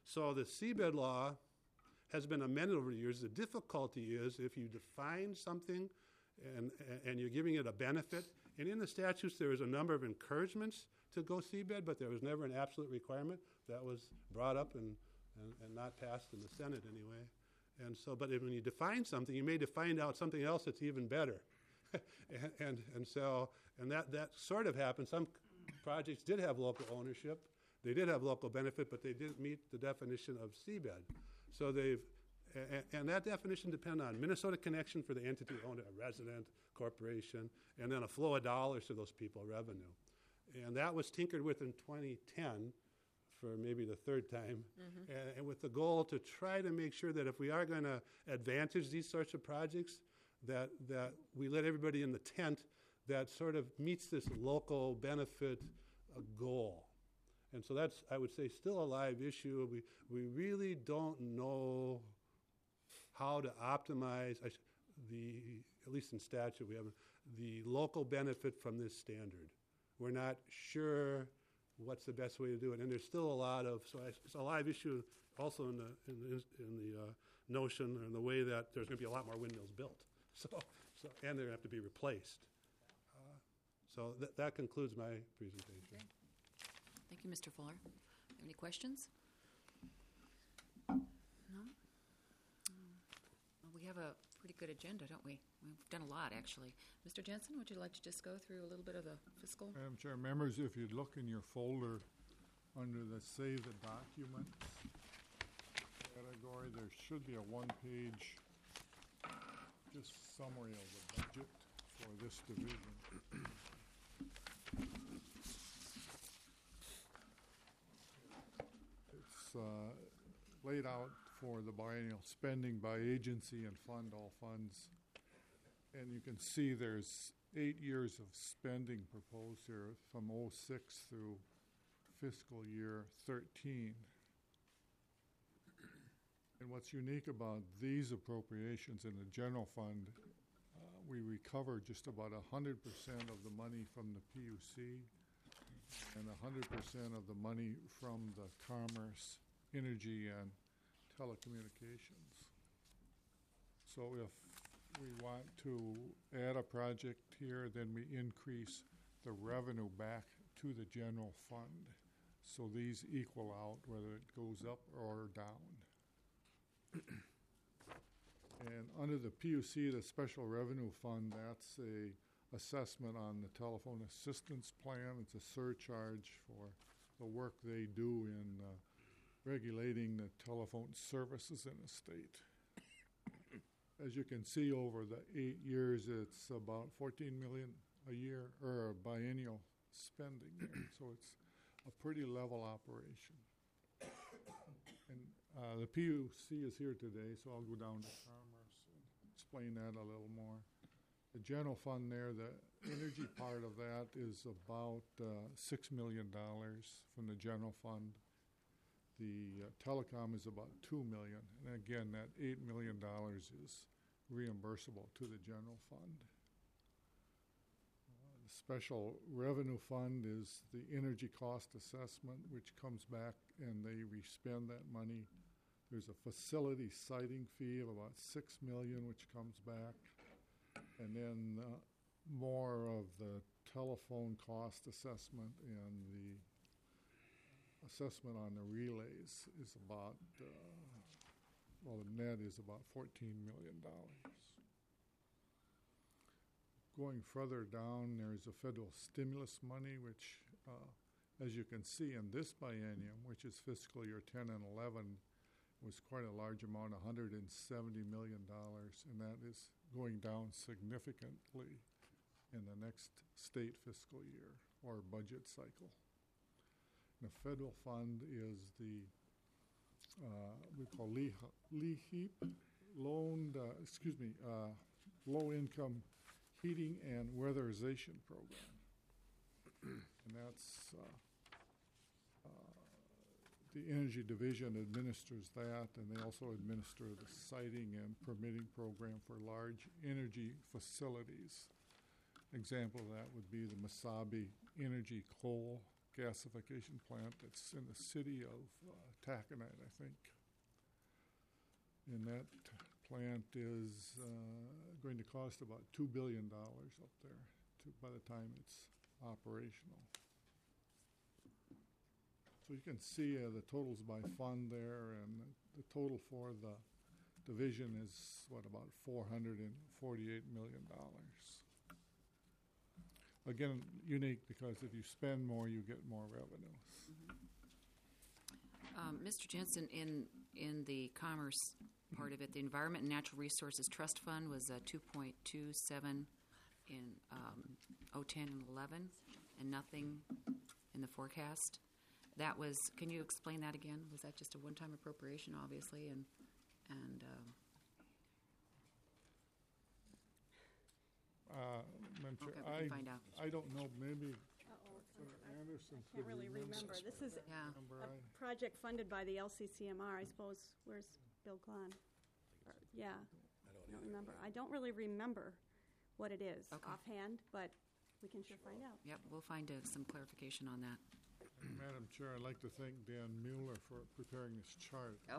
D: So the seabed law has been amended over the years. The difficulty is if you define something and you're giving it a benefit, and in the statutes there is a number of encouragements to go seabed, but there was never an absolute requirement. That was brought up and not passed in the Senate anyway. And so, but when you define something, you may find out something else that's even better. and that sort of happened. Some projects did have local ownership. They did have local benefit, but they didn't meet the definition of seabed. So and that definition depended on Minnesota connection for the entity owned, a resident, corporation, and then a flow of dollars to those people, revenue. And that was tinkered with in 2010 for maybe the third time, and with the goal to try to make sure that if we are going to advantage these sorts of projects, that we let everybody in the tent that sort of meets this local benefit goal. And so that's, I would say, still a live issue. We really don't know how to optimize at least in statute, we have the local benefit from this standard. We're not sure what's the best way to do it, and there's still a lot of, so it's a live issue also in the notion and the way that there's going to be a lot more windmills built, and they're going to have to be replaced. So that concludes my presentation.
B: Okay. Thank you, Mr. Fuller. Any questions? No? Well, we have a pretty good agenda, don't we? We've done a lot, actually. Mr. Jensen, would you like to just go through a little bit of the fiscal?
L: Madam Chair, members, if you'd look in your folder under the Save the Documents category, there should be a one-page just summary of the budget for this division. It's laid out for the biennial spending by agency and fund, all funds. And you can see there's 8 years of spending proposed here from '06 through fiscal year 13. And what's unique about these appropriations in the general fund, we recover just about 100% of the money from the PUC and 100% of the money from the commerce, energy, and telecommunications. So if we want to add a project here, then we increase the revenue back to the general fund. So these equal out whether it goes up or down. And under the PUC, the Special Revenue Fund, that's a assessment on the telephone assistance plan. It's a surcharge for the work they do in regulating the telephone services in the state. As you can see, over the 8 years, it's about $14 million a year, or a biennial spending there. So it's a pretty level operation. And the PUC is here today, so I'll go down to commerce and explain that a little more. The general fund there, the energy part of that is about $6 million from the general fund. The telecom is about $2 million. And again, that $8 million is reimbursable to the general fund. The special revenue fund is the energy cost assessment, which comes back and they respend that money. There's a facility siting fee of about $6 million, which comes back. And then more of the telephone cost assessment and the assessment on the relays is about, the net is about $14 million. Going further down, there's a federal stimulus money, which, as you can see in this biennium, which is fiscal year 10 and 11, was quite a large amount, $170 million, and that is going down significantly in the next state fiscal year or budget cycle. The federal fund is the we call LEHEAP, low-income heating and weatherization program, and that's the Energy Division administers that, and they also administer the siting and permitting program for large energy facilities. Example of that would be the Mesabi Energy Coal gasification plant that's in the city of Taconite, I think. And that plant is going to cost about $2 billion up there by the time it's operational. So you can see the totals by fund there, and the total for the division is, about $448 million. Again, unique because if you spend more, you get more revenue.
B: Mr. Jensen, in the commerce part of it, the Environment and Natural Resources Trust Fund was 2.27 in 010 and 11, and nothing in the forecast. That was. Can you explain that again? Was that just a one-time appropriation, obviously, and
L: Madam Chair,
B: okay, we can find out.
L: I don't know, maybe
O: I
L: Anderson could
O: can't really remember. This is
B: Yeah.
O: a project funded by the LCCMR, I suppose. Where's Bill Glahn? Yeah, I don't remember. I don't really remember what it is offhand, but we can sure find out.
B: Yep, we'll find some clarification on that.
L: Madam Chair, I'd like to thank Dan Mueller for preparing this chart.
B: Oh.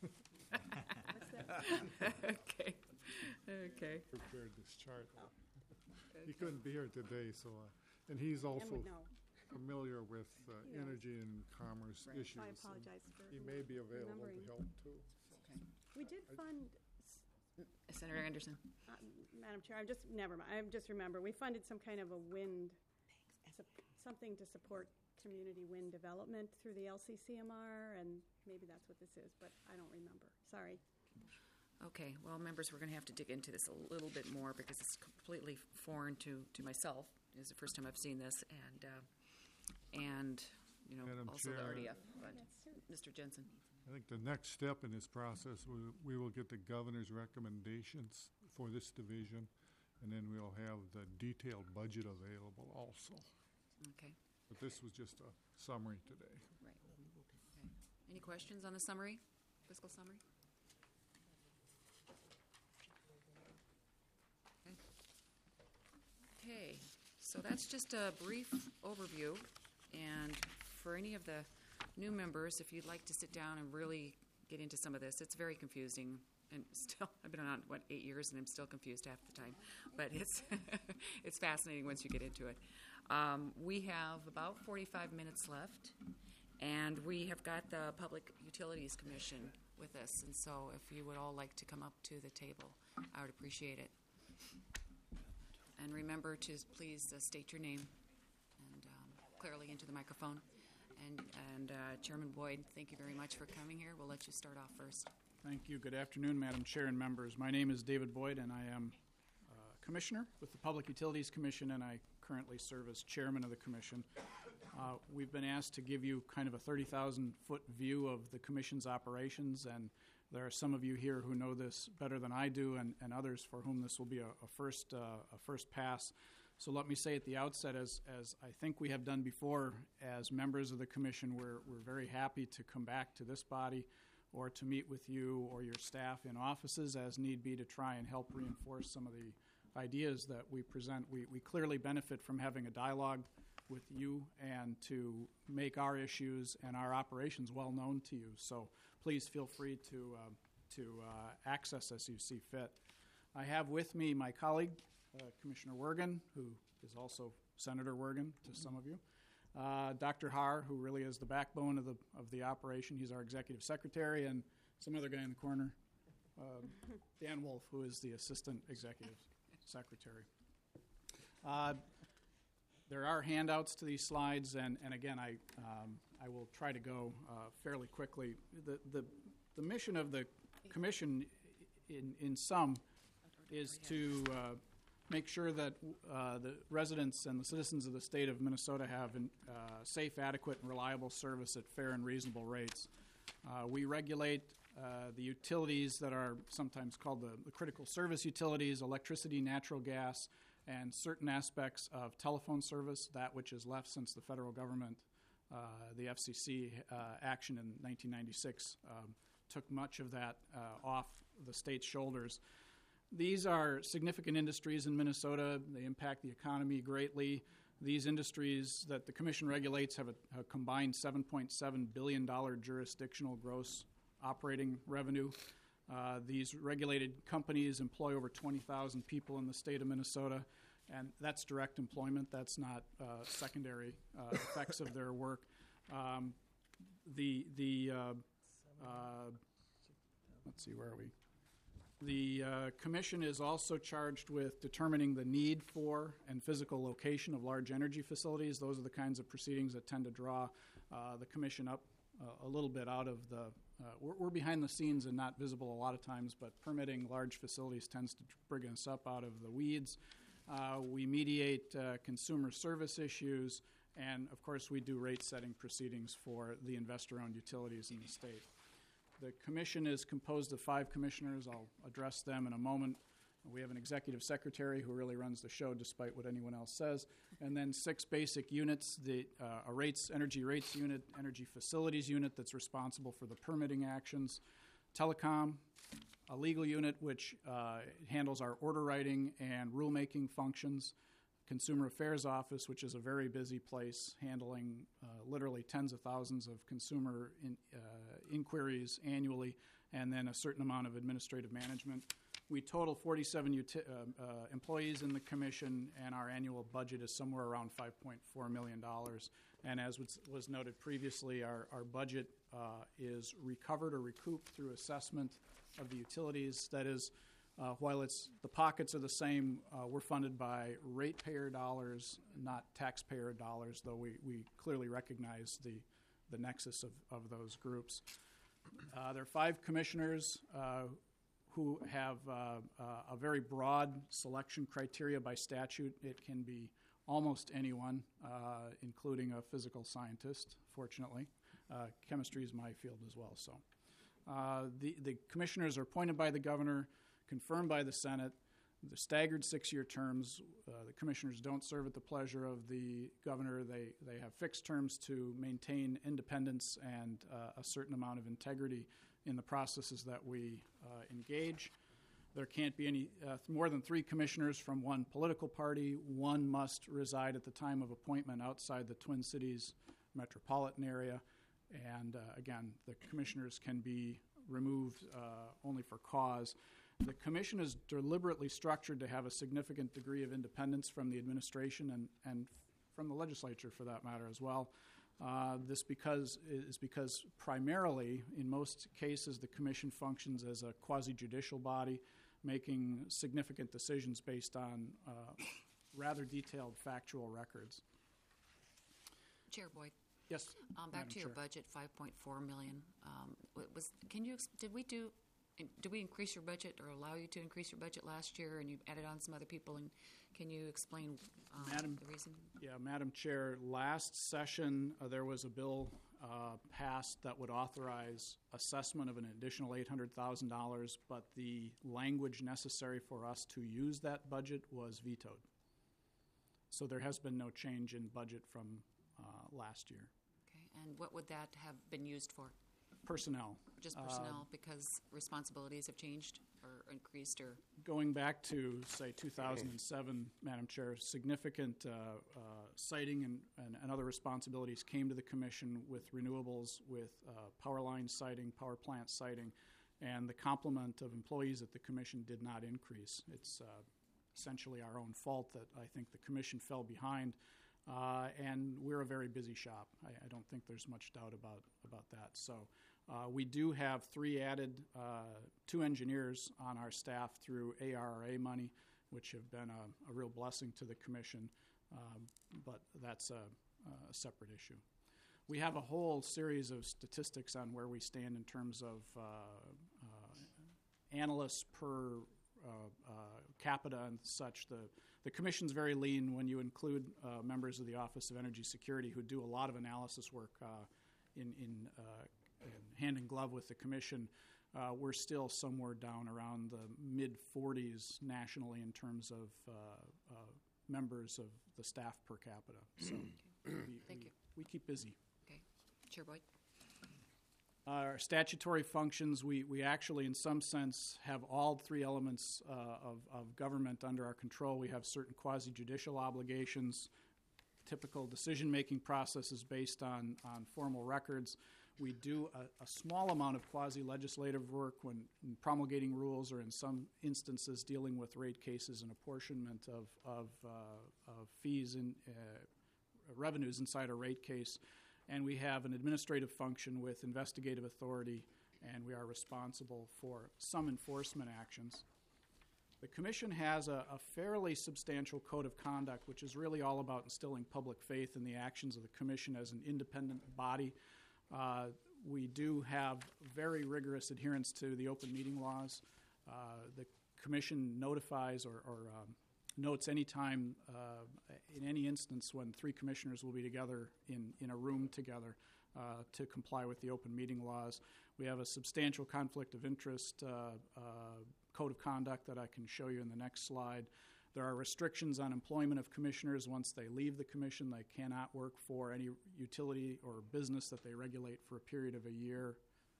B: Okay. Okay.
L: Prepared this chart. He couldn't be here today, so and he's also
O: would know.
L: familiar with
O: Yeah.
L: energy and commerce
O: Right.
L: issues.
O: I
L: and
O: apologize for
L: he may be available to
O: remembering.
L: help too.
O: We did fund,
B: Senator Anderson.
O: Madam Chair, never mind. I just remember, we funded some kind of a wind, something to support community wind development through the LCCMR, and maybe that's what this is, but I don't remember. Sorry.
B: Okay, well, members, we're going to have to dig into this a little bit more because it's completely foreign to myself. It's the first time I've seen this, and
L: Madam
B: also the
L: Chair,
B: RDF. But Mr. Jensen.
L: I think the next step in this process, we will get the governor's recommendations for this division, and then we'll have the detailed budget available also.
B: Okay.
L: But this was just a summary today.
B: Right. Okay. Any questions on the summary, fiscal summary? Okay, so that's just a brief overview, and for any of the new members, if you'd like to sit down and really get into some of this, it's very confusing, and still, I've been on, 8 years, and I'm still confused half the time, but it's it's fascinating once you get into it. We have about 45 minutes left, and we have got the Public Utilities Commission with us, and so if you would all like to come up to the table, I would appreciate it. And remember to please state your name and clearly into the microphone. And Chairman Boyd, thank you very much for coming here. We'll let you start off first.
T: Thank you. Good afternoon, Madam Chair and members. My name is David Boyd, and I am Commissioner with the Public Utilities Commission, and I currently serve as Chairman of the Commission. We've been asked to give you kind of a 30,000-foot view of the Commission's operations, and there are some of you here who know this better than I do, and others for whom this will be a first pass. So let me say at the outset, as I think we have done before, as members of the Commission, we're very happy to come back to this body or to meet with you or your staff in offices as need be to try and help reinforce some of the ideas that we present. We clearly benefit from having a dialogue with you and to make our issues and our operations well known to you. So please feel free to access us as you see fit. I have with me my colleague, Commissioner Wergen, who is also Senator Wergen to some of you. Dr. Haar, who really is the backbone of the operation. He's our executive secretary, and some other guy in the corner, Dan Wolf, who is the assistant executive secretary. There are handouts to these slides, and again, I will try to go fairly quickly. The mission of the Commission, in sum, is to make sure that the residents and the citizens of the state of Minnesota have safe, adequate, and reliable service at fair and reasonable rates. We regulate the utilities that are sometimes called the critical service utilities, electricity, natural gas, and certain aspects of telephone service, that which is left since the federal government, the FCC action in 1996, took much of that off the state's shoulders. These are significant industries in Minnesota. They impact the economy greatly. These industries that the Commission regulates have a combined $7.7 billion jurisdictional gross operating revenue. These regulated companies employ over 20,000 people in the state of Minnesota, and that's direct employment. That's not secondary effects of their work. Let's see, where are we? The Commission is also charged with determining the need for and physical location of large energy facilities. Those are the kinds of proceedings that tend to draw the Commission up a little bit out of the we're behind the scenes and not visible a lot of times, but permitting large facilities tends to bring us up out of the weeds. We mediate consumer service issues, and of course we do rate-setting proceedings for the investor-owned utilities in the state. The Commission is composed of 5 commissioners. I'll address them in a moment. We have an executive secretary who really runs the show despite what anyone else says. And then 6 basic units, a energy rates unit, energy facilities unit that's responsible for the permitting actions, telecom, a legal unit which handles our order writing and rulemaking functions, Consumer Affairs Office, which is a very busy place handling literally tens of thousands of consumer inquiries annually, and then a certain amount of administrative management. We total 47 employees in the Commission, and our annual budget is somewhere around $5.4 million. And as was noted previously, our budget is recovered or recouped through assessment of the utilities. That is, while the pockets are the same, we're funded by ratepayer dollars, not taxpayer dollars, though we clearly recognize the nexus of those groups. There are 5 commissioners who have a very broad selection criteria by statute. It can be almost anyone, including a physical scientist, fortunately. Chemistry is my field as well. So the commissioners are appointed by the governor, confirmed by the Senate. The staggered 6-year terms. The commissioners don't serve at the pleasure of the governor. They have fixed terms to maintain independence and a certain amount of integrity in the processes that we engage. There can't be any more than 3 commissioners from one political party. 1 must reside at the time of appointment outside the Twin Cities metropolitan area. And again, the commissioners can be removed only for cause. The Commission is deliberately structured to have a significant degree of independence from the administration and from the legislature, for that matter, as well. This is because primarily, in most cases, the Commission functions as a quasi-judicial body, making significant decisions based on rather detailed factual records.
B: Chair Boyd.
T: Yes.
B: Back to your budget, $5.4 million. Did we increase your budget or allow you to increase your budget last year, and you added on some other people? And can you explain the reason?
T: Yeah, Madam Chair, last session there was a bill passed that would authorize assessment of an additional $800,000, but the language necessary for us to use that budget was vetoed. So there has been no change in budget from last year.
B: Okay, and what would that have been used for?
T: Personnel.
B: Just personnel, because responsibilities have changed or increased, or
T: going back to, say, 2007, Madam Chair, significant siting and other responsibilities came to the Commission with renewables, with power line siting, power plant siting, and the complement of employees at the Commission did not increase. It's essentially our own fault that I think the Commission fell behind. And we're a very busy shop. I don't think there's much doubt about that. So we do have 3 added, 2 engineers on our staff through ARRA money, which have been a real blessing to the Commission, but that's a separate issue. We have a whole series of statistics on where we stand in terms of analysts per capita and such. The Commission's very lean when you include members of the Office of Energy Security who do a lot of analysis work in hand in glove with the Commission. We're still somewhere down around the mid-40s nationally in terms of members of the staff per capita. So
B: Thank you.
T: We keep busy.
B: Okay. Chair Boyd.
T: Our statutory functions, we actually, in some sense, have all 3 elements of government under our control. We have certain quasi-judicial obligations, typical decision-making process is based on formal records. We do a small amount of quasi-legislative work when promulgating rules or in some instances dealing with rate cases and apportionment of fees and revenues inside a rate case. And we have an administrative function with investigative authority, and we are responsible for some enforcement actions. The Commission has a fairly substantial code of conduct, which is really all about instilling public faith in the actions of the Commission as an independent body. We do have very rigorous adherence to the open meeting laws. The Commission notifies or notes any time in any instance when 3 commissioners will be together in a room together to comply with the open meeting laws. We have a substantial conflict of interest code of conduct that I can show you in the next slide. There are restrictions on employment of commissioners. Once they leave the commission, they cannot work for any utility or business that they regulate for a period of a year,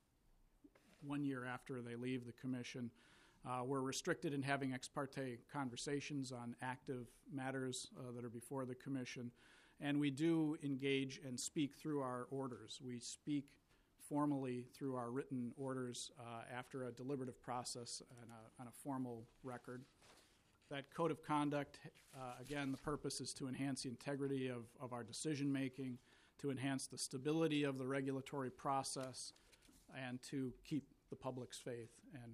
T: 1 year after they leave the commission. We're restricted in having ex parte conversations on active matters that are before the commission. And we do engage and speak through our orders. We speak formally through our written orders after a deliberative process and on a formal record. That code of conduct, again, the purpose is to enhance the integrity of our decision-making, to enhance the stability of the regulatory process, and to keep the public's faith. And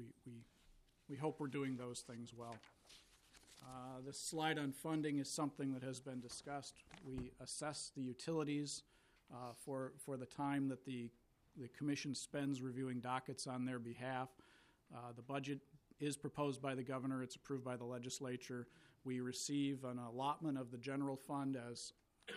T: we hope we're doing those things well. This slide on funding is something that has been discussed. We assess the utilities for the time that the Commission spends reviewing dockets on their behalf. The budget is proposed by the governor. It's approved by the legislature. We receive an allotment of the general fund as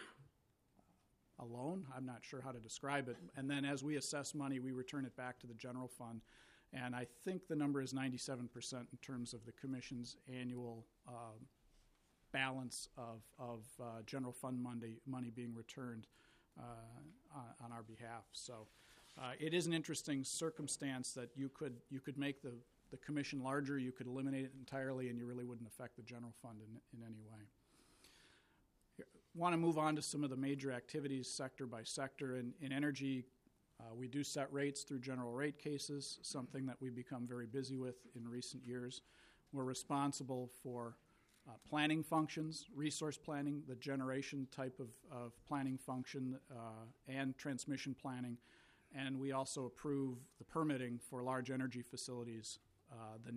T: a loan. I'm not sure how to describe it. And then as we assess money, we return it back to the general fund. And I think the number is 97% in terms of the Commission's annual balance of general fund money being returned on our behalf. So it is an interesting circumstance that you could make the Commission larger, you could eliminate it entirely, and you really wouldn't affect the general fund in any way. Want to move on to some of the major activities sector by sector. In energy, we do set rates through general rate cases, something that we've become very busy with in recent years. We're responsible for planning functions, resource planning, the generation type of planning function, and transmission planning. And we also approve the permitting for large energy facilities, the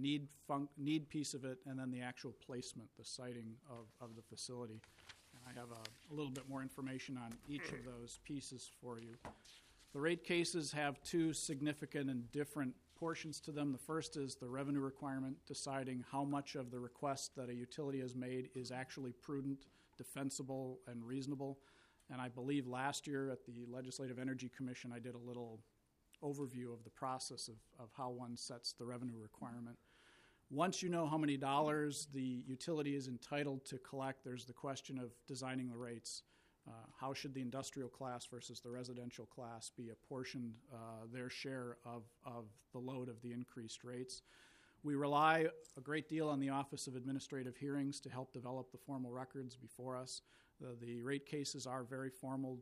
T: need piece of it, and then the actual placement, the siting of the facility. And I have a little bit more information on each of those pieces for you. The rate cases have 2 significant and different portions to them. The first is the revenue requirement, deciding how much of the request that a utility has made is actually prudent, defensible, and reasonable. And I believe last year at the Legislative Energy Commission, I did a little overview of the process of how one sets the revenue requirement. Once you know how many dollars the utility is entitled to collect, there's the question of designing the rates. How should the industrial class versus the residential class be apportioned their share of the load of the increased rates? We rely a great deal on the Office of Administrative Hearings to help develop the formal records before us. The rate cases are very formal,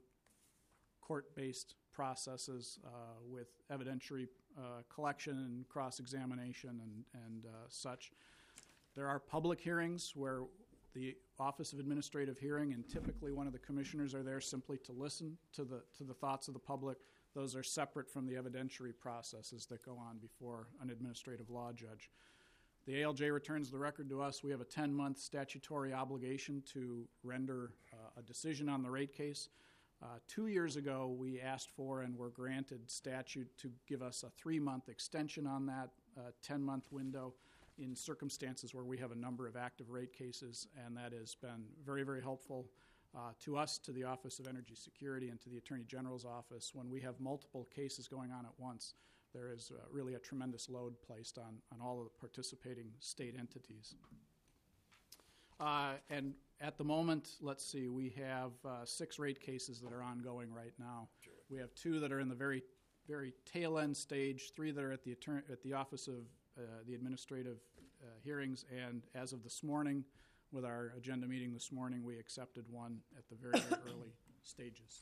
T: court-based processes with evidentiary collection and cross-examination and such. There are public hearings where the Office of Administrative Hearing and typically one of the commissioners are there simply to listen to the thoughts of the public. Those are separate from the evidentiary processes that go on before an administrative law judge. The ALJ returns the record to us. We have a 10-month statutory obligation to render a decision on the rate case. 2 years ago, we asked for and were granted statute to give us a 3-month extension on that 10-month window in circumstances where we have a number of active rate cases, and that has been very, very helpful to us, to the Office of Energy Security, and to the Attorney General's office. When we have multiple cases going on at once, there is really a tremendous load placed on all of the participating state entities. And at the moment, let's see, we have 6 rate cases that are ongoing right now. Sure. We have 2 that are in the very, very tail end stage, 3 that are at the Office of the Administrative Hearings, and as of this morning, with our agenda meeting this morning, we accepted one at the very, very early stages.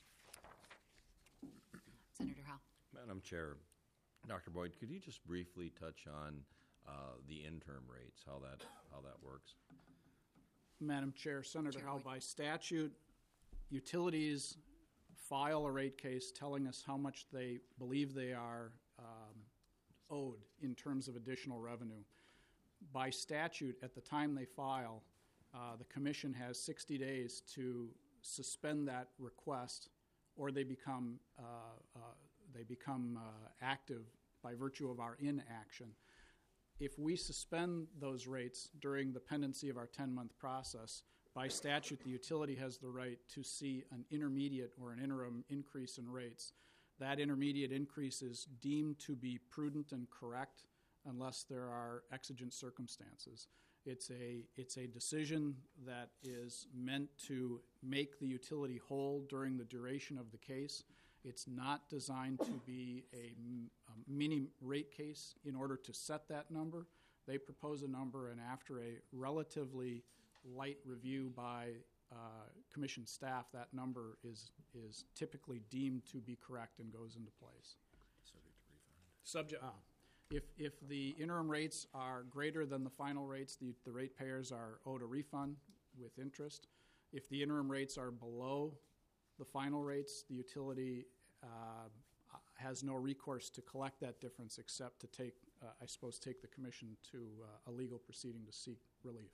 B: Senator Howe.
N: Madam Chair, Dr. Boyd, could you just briefly touch on the interim rates, how that works?
T: Madam Chair, Senator Howe, by statute, utilities file a rate case telling us how much they believe they are owed in terms of additional revenue. By statute, at the time they file, the Commission has 60 days to suspend that request, or they become active by virtue of our inaction. If we suspend those rates during the pendency of our 10-month process, by statute, the utility has the right to see an intermediate or an interim increase in rates. That intermediate increase is deemed to be prudent and correct unless there are exigent circumstances. It's a decision that is meant to make the utility whole during the duration of the case. It's not designed to be a mini rate case in order to set that number. They propose a number, and after a relatively light review by Commission staff, that number is typically deemed to be correct and goes into place. If the interim rates are greater than the final rates, the ratepayers are owed a refund with interest. If the interim rates are below the final rates, the utility has no recourse to collect that difference except to take the Commission to a legal proceeding to seek relief.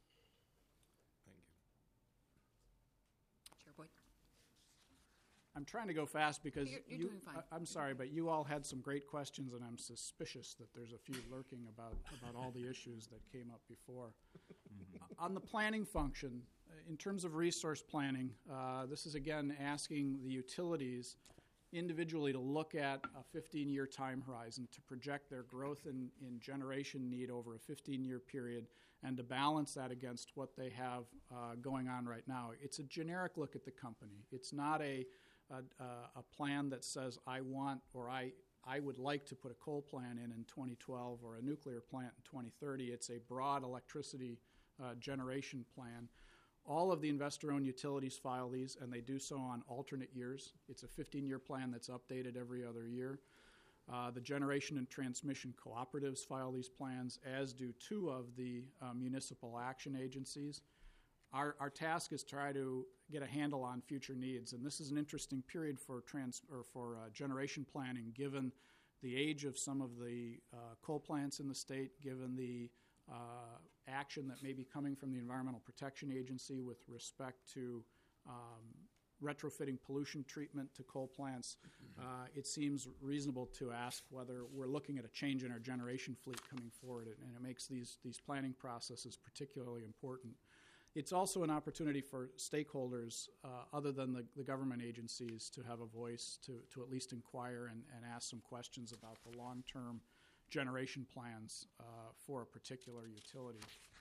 B: Chair Boyd.
T: I'm trying to go fast because
B: You're doing fine.
T: I'm sorry, but you all had some great questions, and I'm suspicious that there's a few lurking about all the issues that came up before. On the planning function, in terms of resource planning, this is again asking the utilities individually to look at a 15-year time horizon to project their growth in generation need over a 15-year period and to balance that against what they have going on right now. It's a generic look at the company. It's not a plan that says I want or I would like to put a coal plant in 2012 or a nuclear plant in 2030. It's a broad electricity generation plan. All of the investor-owned utilities file these, and they do so on alternate years. It's a 15-year plan that's updated every other year. The generation and transmission cooperatives file these plans, as do two of the municipal action agencies. Our task is to try to get a handle on future needs, and this is an interesting period for generation planning, given the age of some of the coal plants in the state, given the action that may be coming from the Environmental Protection Agency with respect to retrofitting pollution treatment to coal plants. It seems reasonable to ask whether we're looking at a change in our generation fleet coming forward, and it makes these planning processes particularly important. It's also an opportunity for stakeholders other than the government agencies to have a voice, to at least inquire and ask some questions about the long-term generation plans for a particular utility.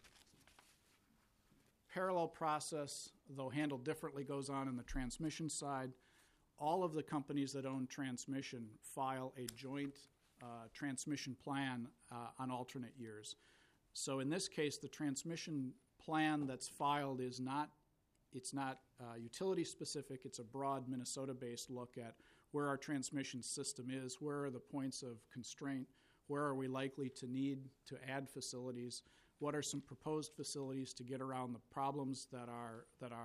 T: Parallel process, though handled differently, goes on in the transmission side. All of the companies that own transmission file a joint transmission plan on alternate years. So in this case, the transmission plan that's filed is not utility specific. It's a broad Minnesota-based look at where our transmission system is, where are the points of constraint, where are we likely to need to add facilities, what are some proposed facilities to get around the problems that are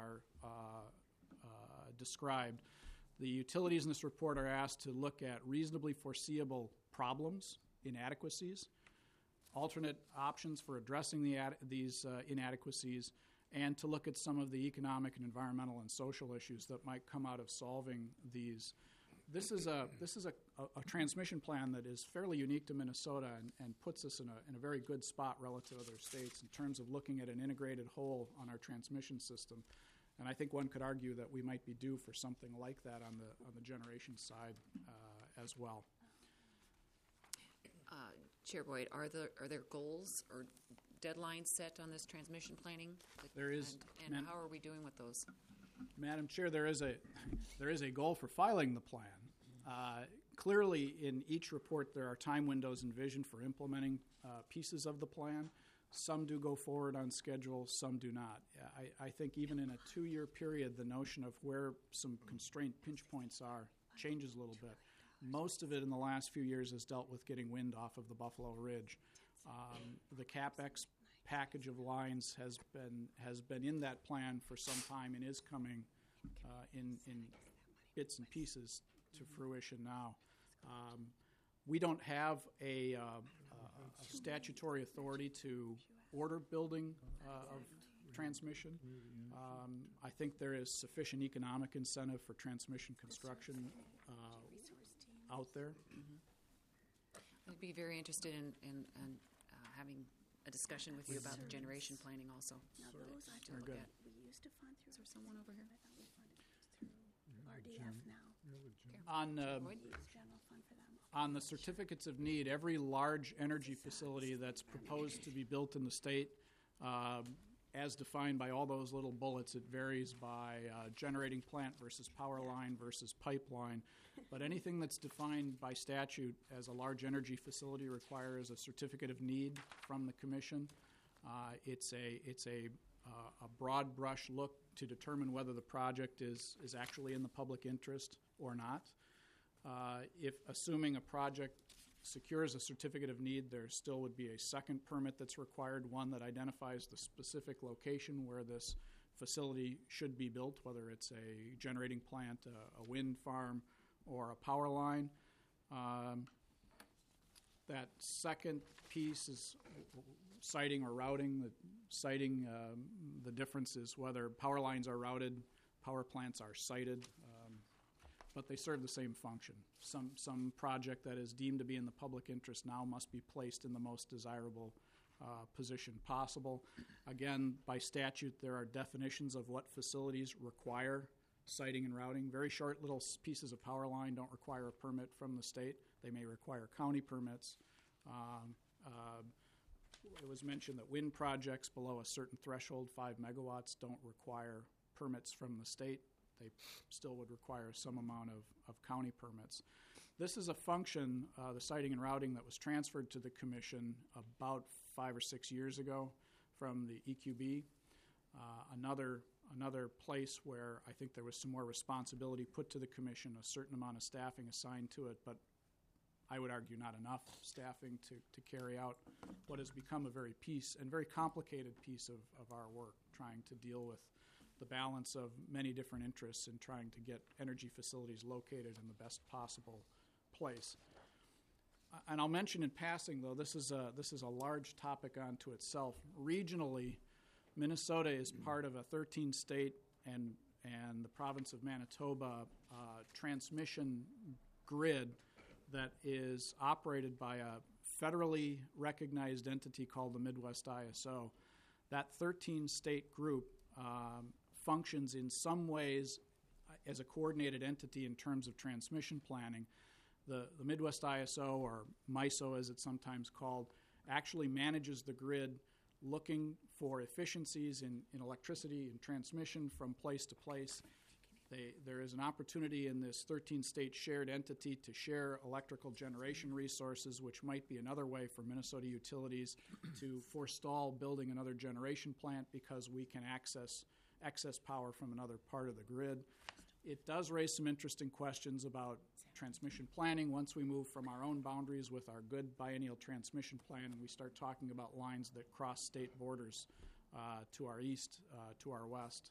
T: described. The utilities in this report are asked to look at reasonably foreseeable problems, inadequacies, alternate options for addressing these inadequacies, and to look at some of the economic and environmental and social issues that might come out of solving these. This is a transmission plan that is fairly unique to Minnesota and puts us in a very good spot relative to other states in terms of looking at an integrated whole on our transmission system. And I think one could argue that we might be due for something like that on the generation side as well.
B: Chair Boyd, are there goals or deadlines set on this transmission planning?
T: There is.
B: And how are we doing with those?
T: Madam Chair, there is a goal for filing the plan. Clearly, in each report, there are time windows envisioned for implementing pieces of the plan. Some do go forward on schedule, some do not. I think even in a 2-year period, the notion of where some constraint pinch points are changes a little bit. Most of it in the last few years has dealt with getting wind off of the Buffalo Ridge. The CapEx package of lines has been in that plan for some time and is coming in bits and pieces to fruition now. We don't have a statutory authority to order building of transmission. I think there is sufficient economic incentive for transmission construction out there.
B: I'd be very interested in having a discussion with you about the generation planning also.
O: Now,
T: Sure.
O: those I
T: Very
O: told
T: good.
O: we used to fund through.
B: Is there someone over here?
O: I thought we funded through RDF now.
T: On
O: We use general fund for them.
T: On the certificates of need, every large energy facility that's proposed to be built in the state, as defined by all those little bullets, it varies by generating plant versus power line versus pipeline. But anything that's defined by statute as a large energy facility requires a certificate of need from the commission. It's a broad brush look to determine whether the project is actually in the public interest or not. If assuming a project secures a certificate of need, there still would be a second permit that's required, one that identifies the specific location where this facility should be built, whether it's a generating plant, a wind farm, or a power line. That second piece is siting or routing. The difference is whether power lines are routed, power plants are sited, but they serve the same function. Some project that is deemed to be in the public interest now must be placed in the most desirable position possible. Again, by statute, there are definitions of what facilities require siting and routing. Very short little pieces of power line don't require a permit from the state. They may require county permits. It was mentioned that wind projects below a certain threshold, 5 megawatts, don't require permits from the state. They still would require some amount of county permits. This is a function, the siting and routing, that was transferred to the commission about 5 or 6 years ago from the EQB. Another place where I think there was some more responsibility put to the commission, a certain amount of staffing assigned to it, but I would argue not enough staffing to carry out what has become a very complicated piece of our work, trying to deal with the balance of many different interests in trying to get energy facilities located in the best possible place. And I'll mention in passing, though, this is a large topic unto itself. Regionally, Minnesota is part of a 13-state and the province of Manitoba transmission grid that is operated by a federally recognized entity called the Midwest ISO. That 13-state group functions in some ways as a coordinated entity in terms of transmission planning. The Midwest ISO, or MISO as it's sometimes called, actually manages the grid looking for efficiencies in electricity and transmission from place to place. There is an opportunity in this 13-state shared entity to share electrical generation resources, which might be another way for Minnesota utilities to forestall building another generation plant because we can access excess power from another part of the grid. It does raise some interesting questions about transmission planning once we move from our own boundaries with our good biennial transmission plan and we start talking about lines that cross state borders to our east, to our west.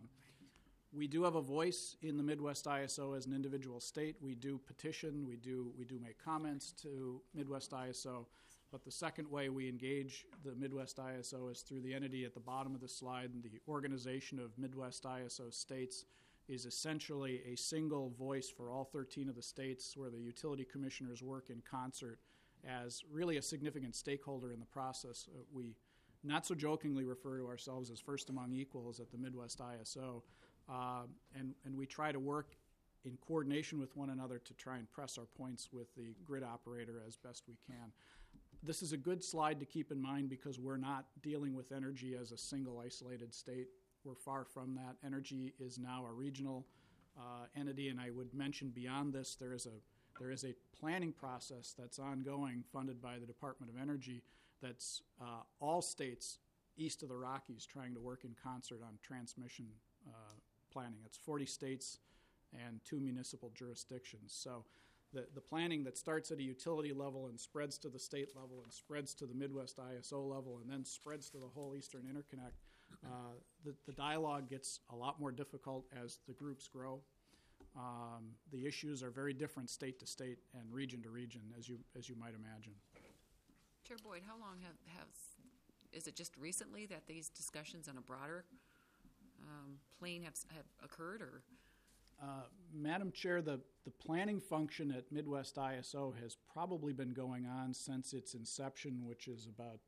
T: We do have a voice in the Midwest ISO as an individual state. We do petition, we do make comments to Midwest ISO, but the second way we engage the Midwest ISO is through the entity at the bottom of the slide. And the organization of Midwest ISO states is essentially a single voice for all 13 of the states, where the utility commissioners work in concert as really a significant stakeholder in the process. We not so jokingly refer to ourselves as first among equals at the Midwest ISO. And we try to work in coordination with one another to try and press our points with the grid operator as best we can. This is a good slide to keep in mind because we're not dealing with energy as a single isolated state. We're far from that. Energy is now a regional entity, and I would mention beyond this there is a planning process that's ongoing, funded by the Department of Energy, that's all states east of the Rockies trying to work in concert on transmission planning. It's 40 states and 2 municipal jurisdictions. So the planning that starts at a utility level and spreads to the state level and spreads to the Midwest ISO level and then spreads to the whole Eastern Interconnect, the dialogue gets a lot more difficult as the groups grow. The issues are very different state to state and region to region, as you might imagine.
B: Chair Boyd, how long is it just recently that these discussions on a broader plane have occurred, or?
T: Madam Chair, the planning function at Midwest ISO has probably been going on since its inception, which is about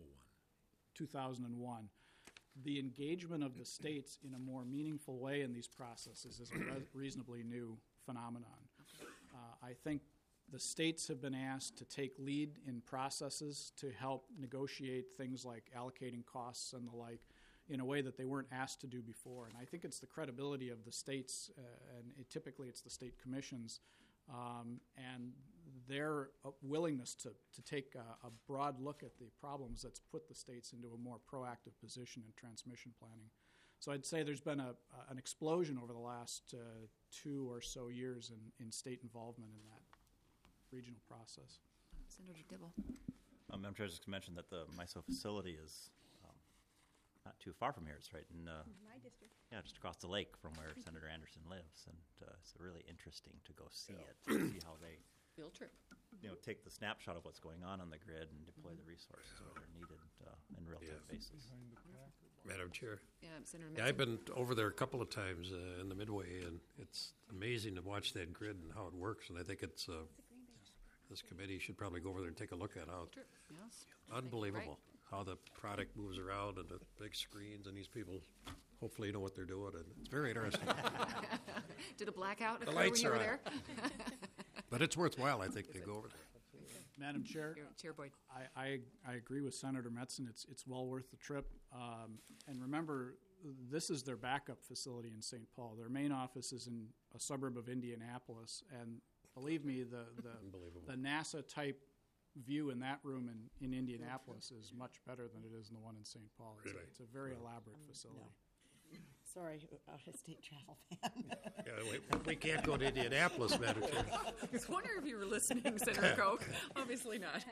T: 2001. The engagement of the states in a more meaningful way in these processes is a reasonably new phenomenon. I think the states have been asked to take lead in processes to help negotiate things like allocating costs and the like in a way that they weren't asked to do before. And I think it's the credibility of the states, and typically it's the state commissions, and their willingness to take a broad look at the problems that's put the states into a more proactive position in transmission planning. So I'd say there's been an explosion over the last 2 or so years in state involvement in that regional process.
B: Senator Dibble.
C: I'm sure I just mentioned that the MISO facility is not too far from here. It's right in
O: My district.
C: yeah, just across the lake from where Senator Anderson lives, and it's really interesting to go see it, to see how they
B: Field trip.
C: take the snapshot of what's going on the grid and deploy the resources where they're needed in real-time basis.
H: Madam Chair.
B: Yeah, Senator
H: Yeah, I've
B: Metzen.
H: been over there a couple of times in the Midway, and it's amazing to watch that grid and how it works. And I think it's this committee should probably go over there and take a look at how
B: Trip, yes.
H: unbelievable how the product moves around and the big screens, and these people hopefully know what they're doing, and it's very interesting.
B: Did a blackout
H: The
B: occur
H: lights
B: when you
H: are
B: were
H: on.
B: there?
H: But it's worthwhile, I think, to go over there.
T: Madam Chair,
B: Chair Boyd.
T: I agree with Senator Metzen. It's well worth the trip. And remember, this is their backup facility in St. Paul. Their main office is in a suburb of Indianapolis, and believe me, the NASA-type view in that room in Indianapolis is much better than it is in the one in St. Paul. It's a very elaborate facility.
Q: Sorry, out-of-state travel fan.
H: Yeah, we can't go to Indianapolis, Madam Chair.
B: I was wondering if you were listening, Senator Koch. Obviously not.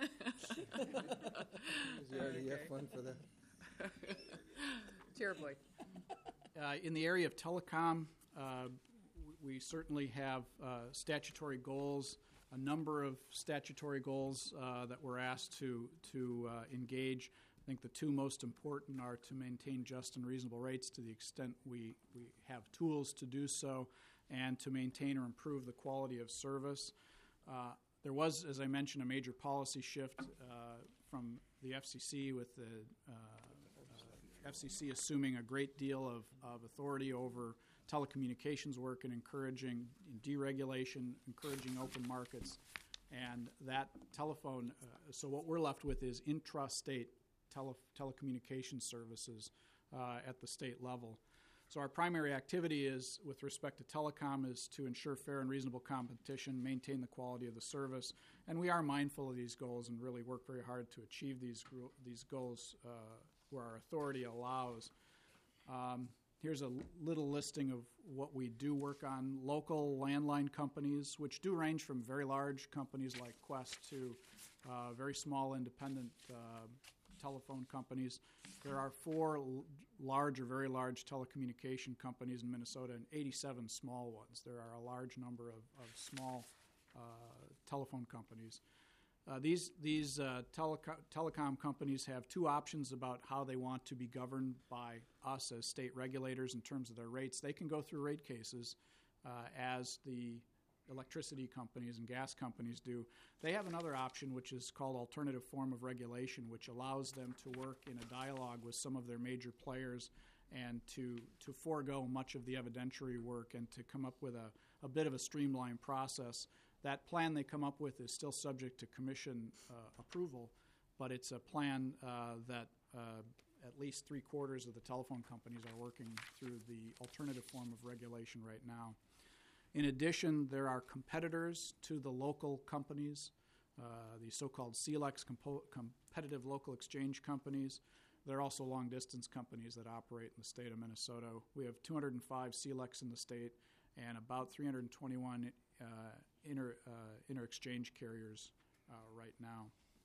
E: You already have fun for that.
B: Chair Boyd.
T: In the area of telecom, we certainly have statutory goals, a number of statutory goals that we're asked to engage. I think the two most important are to maintain just and reasonable rates to the extent we have tools to do so, and to maintain or improve the quality of service. There was, as I mentioned, a major policy shift from the FCC, with the FCC assuming a great deal of authority over telecommunications work and encouraging deregulation, encouraging open markets, and that telephone. So what we're left with is intrastate telecommunications services at the state level. So our primary activity is, with respect to telecom, is to ensure fair and reasonable competition, maintain the quality of the service, and we are mindful of these goals and really work very hard to achieve these goals where our authority allows. Here's a little listing of what we do work on. Local landline companies, which do range from very large companies like Qwest to very small independent telephone companies. There are 4 large or very large telecommunication companies in Minnesota and 87 small ones. There are a large number of small telephone companies. These telecom companies have 2 options about how they want to be governed by us as state regulators in terms of their rates. They can go through rate cases as the electricity companies and gas companies do. They have another option, which is called alternative form of regulation, which allows them to work in a dialogue with some of their major players and to forego much of the evidentiary work and to come up with a bit of a streamlined process. That plan they come up with is still subject to commission approval, but it's a plan that at least 3/4 of the telephone companies are working through the alternative form of regulation right now. In addition, there are competitors to the local companies. the so-called CLEX, competitive local exchange companies. They're also long-distance companies that operate in the state of Minnesota. We have 205 CLEX in the state and about 321 inter-exchange carriers right now.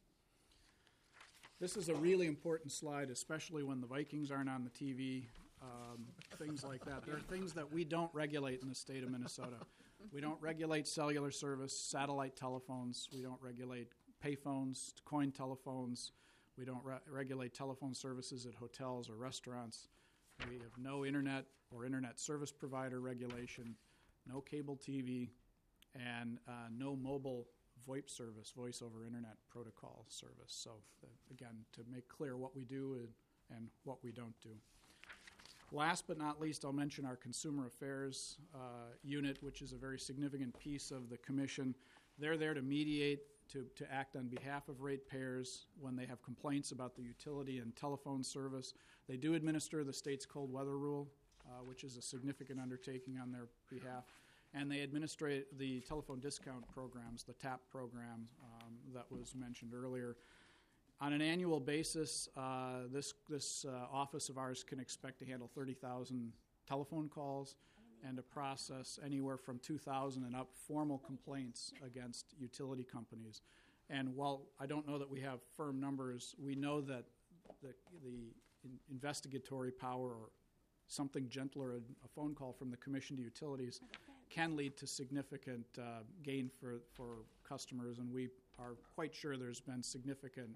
T: This is a really important slide, especially when the Vikings aren't on the TV, things like that. There are things that we don't regulate in the state of Minnesota. We don't regulate cellular service, satellite telephones. We don't regulate payphones, coin telephones. We don't regulate telephone services at hotels or restaurants. We have no internet or internet service provider regulation, no cable TV, and no mobile VoIP service, voice over internet protocol service. So again, to make clear what we do and what we don't do. Last but not least, I'll mention our Consumer Affairs unit, which is a very significant piece of the Commission. They're there to mediate, to act on behalf of ratepayers when they have complaints about the utility and telephone service. They do administer the state's cold weather rule, which is a significant undertaking on their behalf. And they administrate the telephone discount programs, the TAP program that was mentioned earlier. On an annual basis, this office of ours can expect to handle 30,000 telephone calls and to process anywhere from 2,000 and up formal complaints against utility companies. And while I don't know that we have firm numbers, we know that the investigatory power or something gentler, a phone call from the Commission to utilities, can lead to significant gain for customers, and we are quite sure there's been significant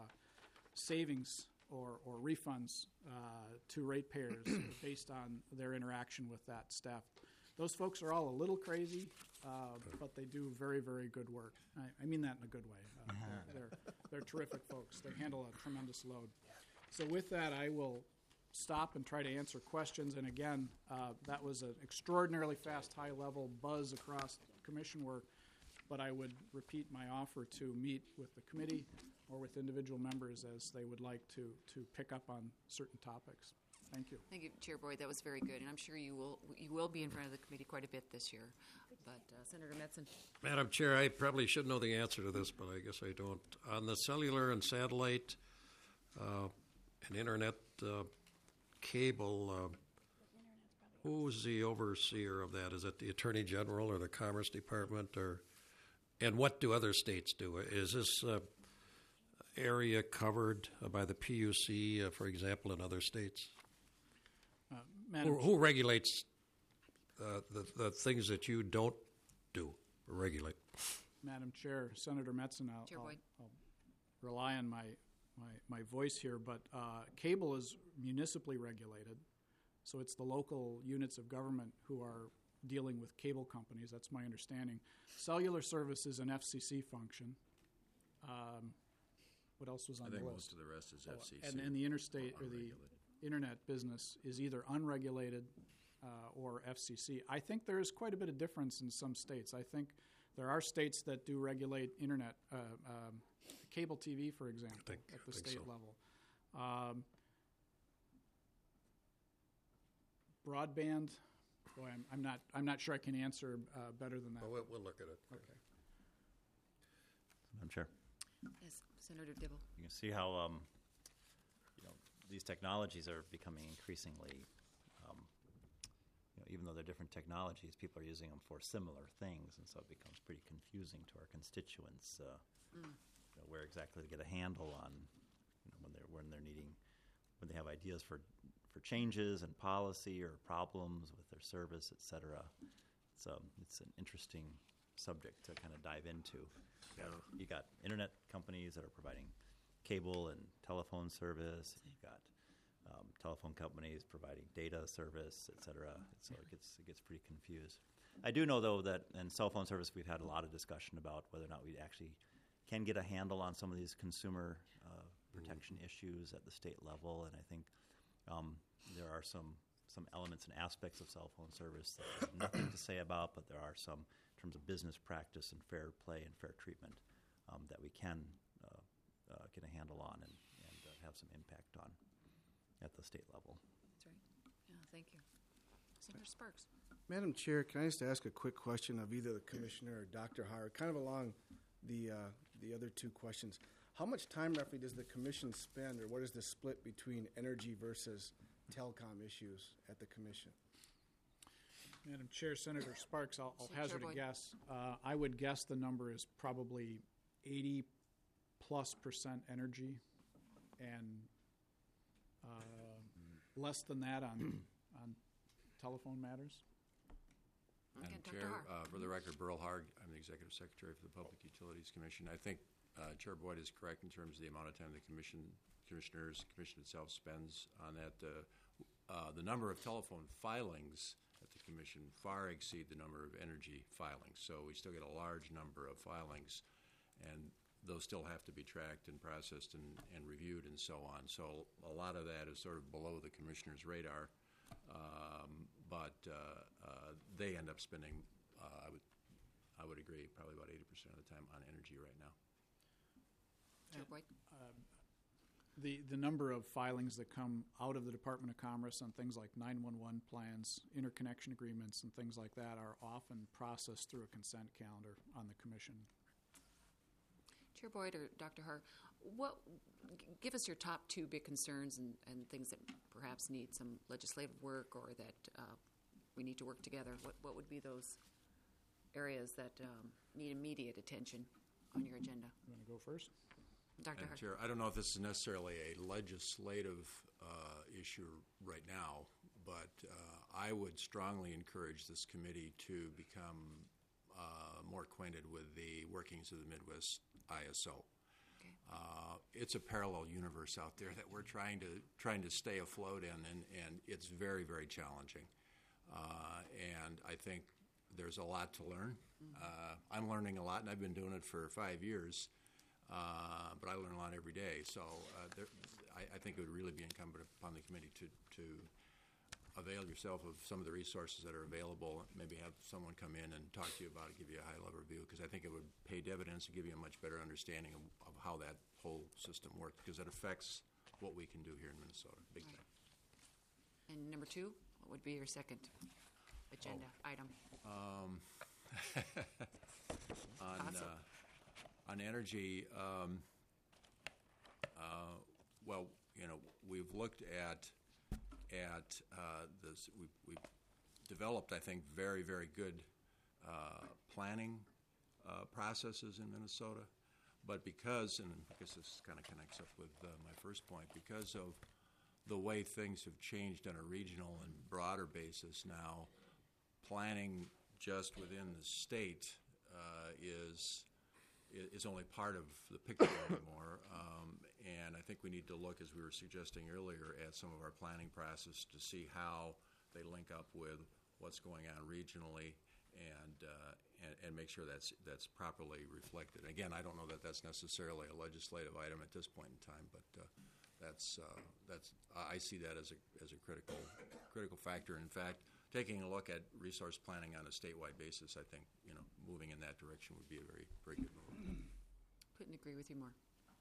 T: savings or refunds to ratepayers based on their interaction with that staff. Those folks are all a little crazy, but they do very, very good work. I mean that in a good way. They're terrific folks. They handle a tremendous load. So with that, I will stop and try to answer questions. And again, that was an extraordinarily fast, high-level buzz across commission work, but I would repeat my offer to meet with the committee or with individual members as they would like to pick up on certain topics. Thank you.
B: Thank you, Chair Boyd. That was very good, and I'm sure you will be in front of the committee quite a bit this year. But Senator Metzen.
H: Madam Chair, I probably should know the answer to this, but I guess I don't. On the cellular and satellite and internet cable, who's the overseer of that? Is it the Attorney General or the Commerce Department, and what do other states do? Is this area covered by the PUC, for example, in other states? Who regulates the things that you don't do or regulate?
T: Madam Chair, Senator Metzen, I'll rely on my voice here, but cable is municipally regulated, so it's the local units of government who are dealing with cable companies. That's my understanding. Cellular service is an FCC function. What else was on the list?
N: I think most of the rest is FCC.
T: And the interstate or the internet business is either unregulated or FCC. I think there is quite a bit of difference in some states. I think there are states that do regulate internet, cable TV, for example, at the state level. Broadband, boy, I'm not sure I can answer better than that.
H: Well, we'll look at it.
T: Okay.
C: Madam Chair.
B: Yes, Senator Dibble.
C: You can see how these technologies are becoming increasingly, even though they're different technologies, people are using them for similar things, and so it becomes pretty confusing to our constituents where exactly to get a handle on when they have ideas for changes in policy or problems with their service, et cetera. So it's an interesting subject to kind of dive into. You got internet companies that are providing cable and telephone service. You've got telephone companies providing data service, et cetera. So it gets pretty confused. I do know, though, that in cell phone service we've had a lot of discussion about whether or not we actually can get a handle on some of these consumer protection issues at the state level, and I think there are some elements and aspects of cell phone service that there's nothing to say about, but there are some in terms of business practice and fair play and fair treatment that we can get a handle on and have some impact on at the state level.
B: That's right. Yeah, thank you. Senator Sparks.
R: Madam Chair, can I just ask a quick question of either the Commissioner or Dr. Howard, kind of along the the other two questions. How much time roughly does the commission spend, or what is the split between energy versus telecom issues at the commission?
T: Madam Chair, Senator Sparks, I'll
B: Chair
T: hazard a
B: Boyd.
T: guess. I would guess the number is probably 80+% energy, and less than that on telephone matters.
U: Madam Chair, for the record, Burl Harg, I'm the Executive Secretary for the Public Utilities Commission. I think Chair Boyd is correct in terms of the amount of time the commission itself spends on that. The number of telephone filings at the commission far exceed the number of energy filings. So we still get a large number of filings, and those still have to be tracked and processed and reviewed and so on. So a lot of that is sort of below the commissioner's radar. But they end up spending, I would agree, probably about 80% of the time on energy right now.
B: Chair Boyd?
T: The number of filings that come out of the Department of Commerce on things like 911 plans, interconnection agreements, and things like that are often processed through a consent calendar on the commission.
B: Chair Boyd or Dr. Har, give us your top two big concerns and things that perhaps need some legislative work or that we need to work together. What would be those areas that need immediate attention on your agenda?
T: You want to go first?
B: Dr.
U: Madam
B: Har.
U: Chair, I don't know if this is necessarily a legislative issue right now, but I would strongly encourage this committee to become more acquainted with the workings of the Midwest ISO. It's a parallel universe out there that we're trying to stay afloat in, and it's very, very challenging. And I think there's a lot to learn. I'm learning a lot, and I've been doing it for 5 years. But I learn a lot every day, so I think it would really be incumbent upon the committee to avail yourself of some of the resources that are available, maybe have someone come in and talk to you about it, give you a high-level review, because I think it would pay dividends to give you a much better understanding of how that whole system works, because it affects what we can do here in Minnesota, big time.
B: And number two, what would be your second agenda item?
U: On energy, well, you know, we've looked at this. We've developed, I think, very, very good planning processes in Minnesota. But because, and I guess this kind of connects up with my first point, because of the way things have changed on a regional and broader basis now, planning just within the state is only part of the picture anymore. And I think we need to look, as we were suggesting earlier, at some of our planning process to see how they link up with what's going on regionally and make sure that's properly reflected. Again, I don't know that that's necessarily a legislative item at this point in time, but that's I see that as a critical factor. In fact, taking a look at resource planning on a statewide basis, I think, you know, moving in that direction would be a very, very good move.
B: Couldn't agree with you more.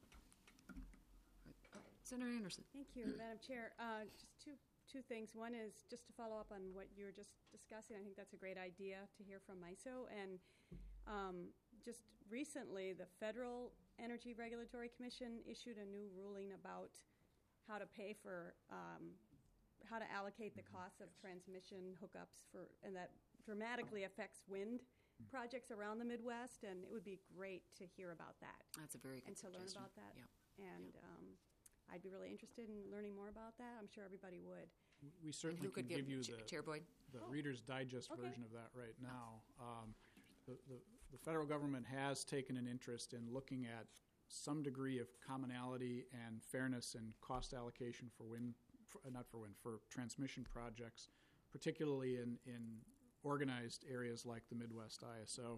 B: Senator Anderson.
O: Thank you, Madam Chair. Just two things. One is just to follow up on what you were just discussing. I think that's a great idea to hear from MISO. And just recently, the Federal Energy Regulatory Commission issued a new ruling about how to pay for how to allocate the costs of transmission hookups and that dramatically affects wind projects around the Midwest, and it would be great to hear about that.
B: That's a very good
O: and to learn
B: suggestion.
O: about that.
B: Yeah.
O: And I'd be really interested in learning more about that. I'm sure everybody would.
T: We certainly can give you
B: Chair Boyd?
T: the Reader's Digest version of that right now. The federal government has taken an interest in looking at some degree of commonality and fairness in cost allocation for transmission projects, particularly in organized areas like the Midwest ISO.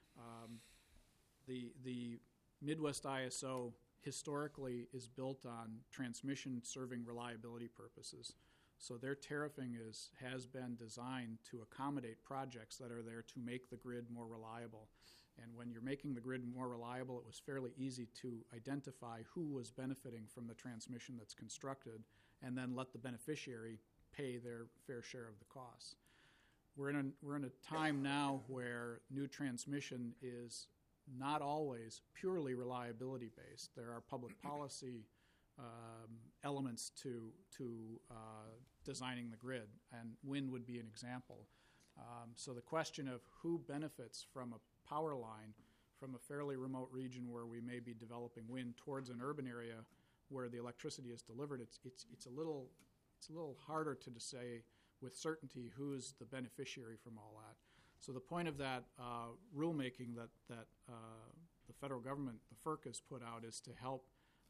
T: The Midwest ISO historically is built on transmission serving reliability purposes. So their tariffing has been designed to accommodate projects that are there to make the grid more reliable. And when you're making the grid more reliable, it was fairly easy to identify who was benefiting from the transmission that's constructed and then let the beneficiary pay their fair share of the costs. We're in a time now where new transmission is not always purely reliability based. There are public policy elements to designing the grid, and wind would be an example. So the question of who benefits from a power line from a fairly remote region where we may be developing wind towards an urban area where the electricity is delivered, it's a little harder to say with certainty who's the beneficiary from all that. So the point of that rulemaking that the federal government, the FERC, has put out is to help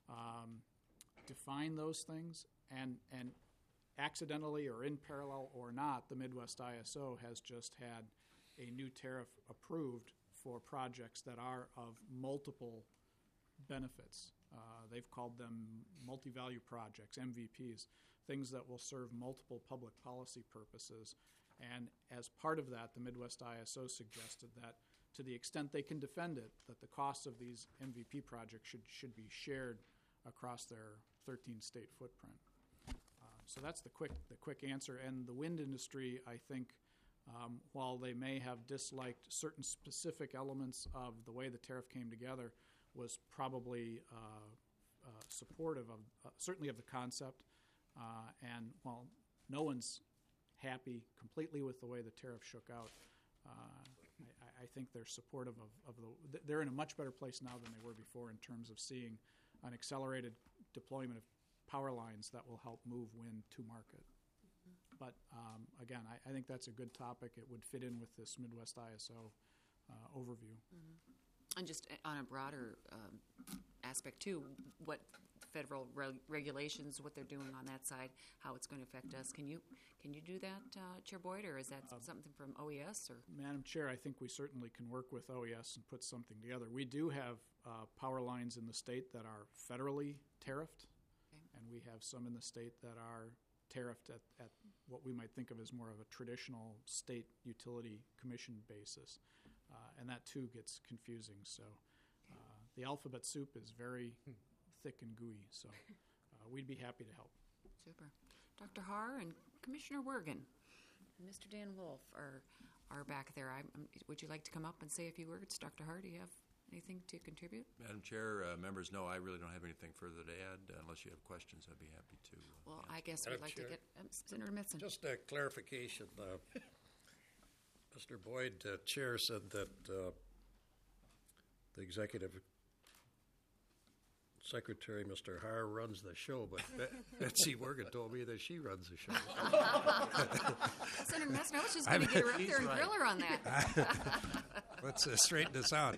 T: define those things, and accidentally or in parallel or not, the Midwest ISO has just had a new tariff approved for projects that are of multiple benefits. They've called them multi-value projects, MVPs, things that will serve multiple public policy purposes. And as part of that, the Midwest ISO suggested that to the extent they can defend it, that the costs of these MVP projects should be shared across their 13-state footprint. So that's the quick answer. And the wind industry, I think, while they may have disliked certain specific elements of the way the tariff came together, was probably supportive of certainly of the concept. And while no one's happy completely with the way the tariff shook out, I think they're supportive of the. They're in a much better place now than they were before in terms of seeing an accelerated deployment of power lines that will help move wind to market. But again, I think that's a good topic. It would fit in with this Midwest ISO overview.
B: And just on a broader aspect too, what federal regulations, what they're doing on that side, how it's going to affect us. Can you do that, Chair Boyd, or is that something from OES? Or
T: Madam Chair, I think we certainly can work with OES and put something together. We do have power lines in the state that are federally tariffed, and we have some in the state that are tariffed at what we might think of as more of a traditional state utility commission basis. And that too gets confusing. So the alphabet soup is very thick and gooey. So we'd be happy to help.
B: Super. Dr. Haar and Commissioner Wergen and Mr. Dan Wolf are back there. Would you like to come up and say a few words? Dr. Haar, do you have anything to contribute?
U: Madam Chair, members, no, I really don't have anything further to add. Unless you have questions, I'd be happy to.
B: Well,
U: answer.
B: I guess we'd like to get Senator Metzen.
H: Just a clarification. Mr. Boyd, Chair, said that the Executive Secretary, Mr. Haar, runs the show, but Betsy Wergen told me that she runs the show.
B: Senator Metzen, I was just going to get her up there and grill her on that.
H: Let's straighten this out.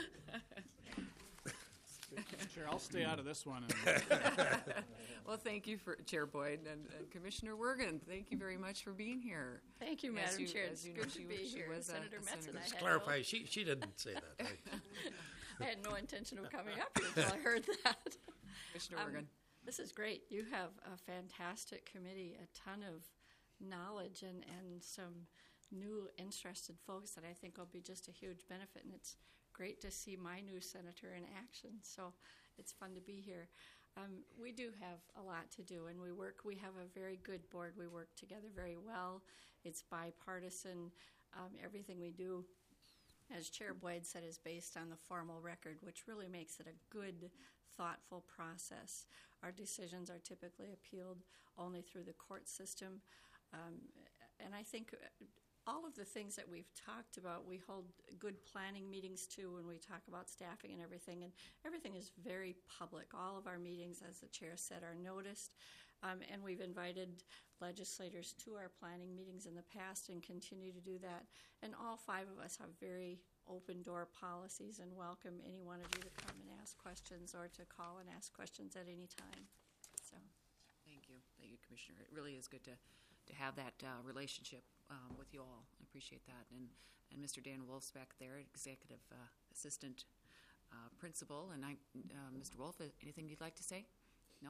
T: Chair, I'll stay out of this one.
B: Well, thank you, Chair Boyd and Commissioner Wergen. Thank you very much for being here.
A: Thank you, Madam Chair. It's good to be
B: she
A: here.
B: was
A: Senator Metzen,
H: Let's clarify. She didn't say that.
A: I had no intention of coming up here until I heard that.
B: Commissioner Wergen.
A: This is great. You have a fantastic committee, a ton of knowledge, and some new interested folks that I think will be just a huge benefit. And it's great to see my new senator in action. So it's fun to be here. We do have a lot to do, and we have a very good board. We work together very well. It's bipartisan. Everything we do, as Chair Boyd said, is based on the formal record, which really makes it a good, thoughtful process. Our decisions are typically appealed only through the court system. And I think all of the things that we've talked about, we hold good planning meetings too when we talk about staffing and everything is very public. All of our meetings, as the chair said, are noticed, and we've invited legislators to our planning meetings in the past and continue to do that. And all five of us have very open door policies and welcome any one of you to come and ask questions or to call and ask questions at any time. So,
B: thank you, Commissioner. It really is good to have that relationship with you all. I appreciate that. And Mr. Dan Wolf's back there, Executive Assistant Principal. And Mr. Wolf, anything you'd like to say? No?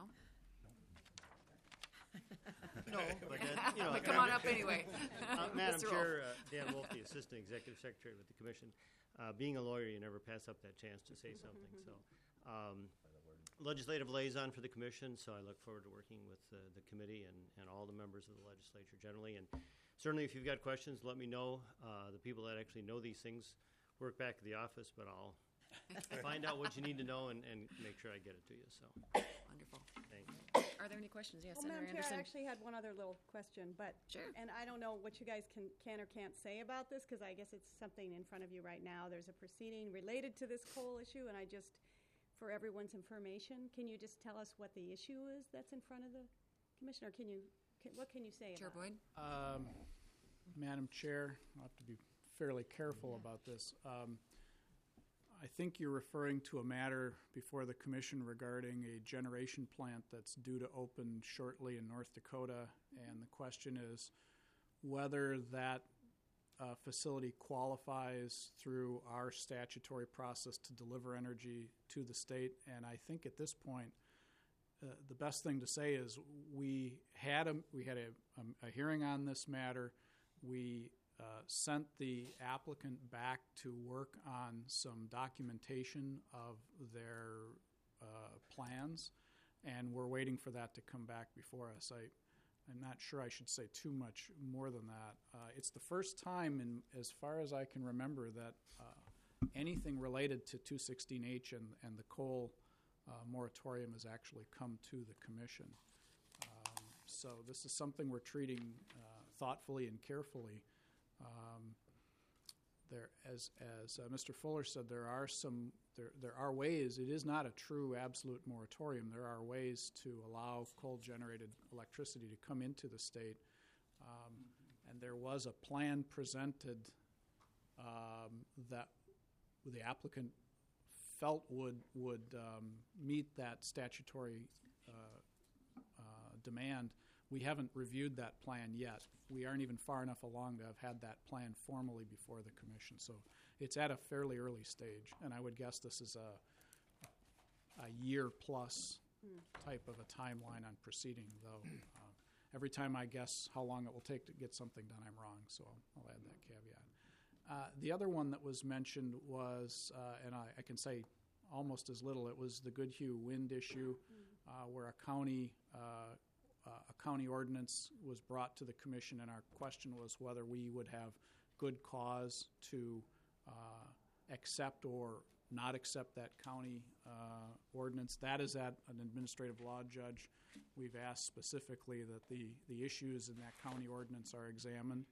V: No, but
B: but come on up anyway.
V: Madam
B: Mr.
V: Chair, Dan Wolf, the Assistant Executive Secretary with the Commission. Being a lawyer, you never pass up that chance to say something. So, legislative liaison for the Commission, so I look forward to working with the committee and all the members of the legislature generally. And certainly if you've got questions, let me know. The people that actually know these things work back at the office, but I'll find out what you need to know and make sure I get it to you. So
Q: Wonderful.
V: thanks.
Q: Are there any questions? Yes,
O: Well,
Q: Senator
O: Madam Chair,
Q: Anderson.
O: I actually had one other little question, but and I don't know what you guys can or can't say about this because I guess it's something in front of you right now. There's a proceeding related to this coal issue, and I just, for everyone's information, can you just tell us what the issue is that's in front of the commission, or what can you say
Q: Chair
O: about
Q: Boyd?
T: Madam Chair, I'll have to be fairly careful about this. I think you're referring to a matter before the commission regarding a generation plant that's due to open shortly in North Dakota, and the question is whether that facility qualifies through our statutory process to deliver energy to the state. And I think at this point, the best thing to say is we had a hearing on this matter. We sent the applicant back to work on some documentation of their plans, and we're waiting for that to come back before us. I'm not sure I should say too much more than that. It's the first time, as far as I can remember, that anything related to 216H and the coal moratorium has actually come to the commission. So this is something we're treating thoughtfully and carefully. As Mr. Fuller said, there are ways. It is not a true absolute moratorium. There are ways to allow coal-generated electricity to come into the state, and there was a plan presented that the applicant felt would meet that statutory demand. We haven't reviewed that plan yet. We aren't even far enough along to have had that plan formally before the commission. So it's at a fairly early stage, and I would guess this is a year-plus type of a timeline on proceeding, though. Every time I guess how long it will take to get something done, I'm wrong, so I'll add that caveat. The other one that was mentioned was, and I can say almost as little, it was the Goodhue wind issue, where a county ordinance was brought to the commission, and our question was whether we would have good cause to accept or not accept that county ordinance. That is at an administrative law judge. We've asked specifically that the issues in that county ordinance are examined.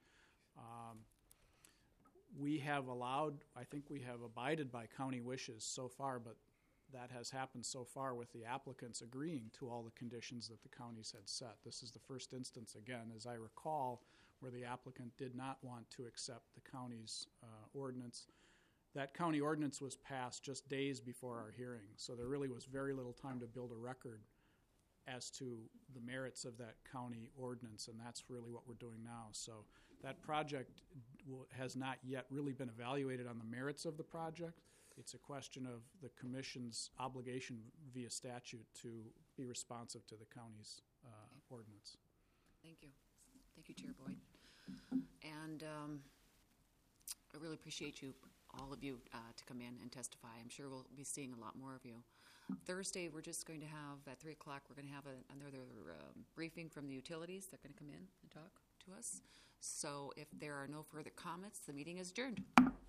T: We have allowed, I think we have abided by county wishes so far, but that has happened so far with the applicants agreeing to all the conditions that the counties had set. This is the first instance, again, as I recall, where the applicant did not want to accept the county's ordinance. That county ordinance was passed just days before our hearing, so there really was very little time to build a record as to the merits of that county ordinance, and that's really what we're doing now. So that project has not yet really been evaluated on the merits of the project. It's a question of the commission's obligation via statute to be responsive to the county's ordinance.
Q: Thank you. Thank you, Chair Boyd. And I really appreciate you, all of you, to come in and testify. I'm sure we'll be seeing a lot more of you. Thursday, we're just going to have, at 3 o'clock, we're going to have another briefing from the utilities. They're going to come in and talk to us. So if there are no further comments, the meeting is adjourned.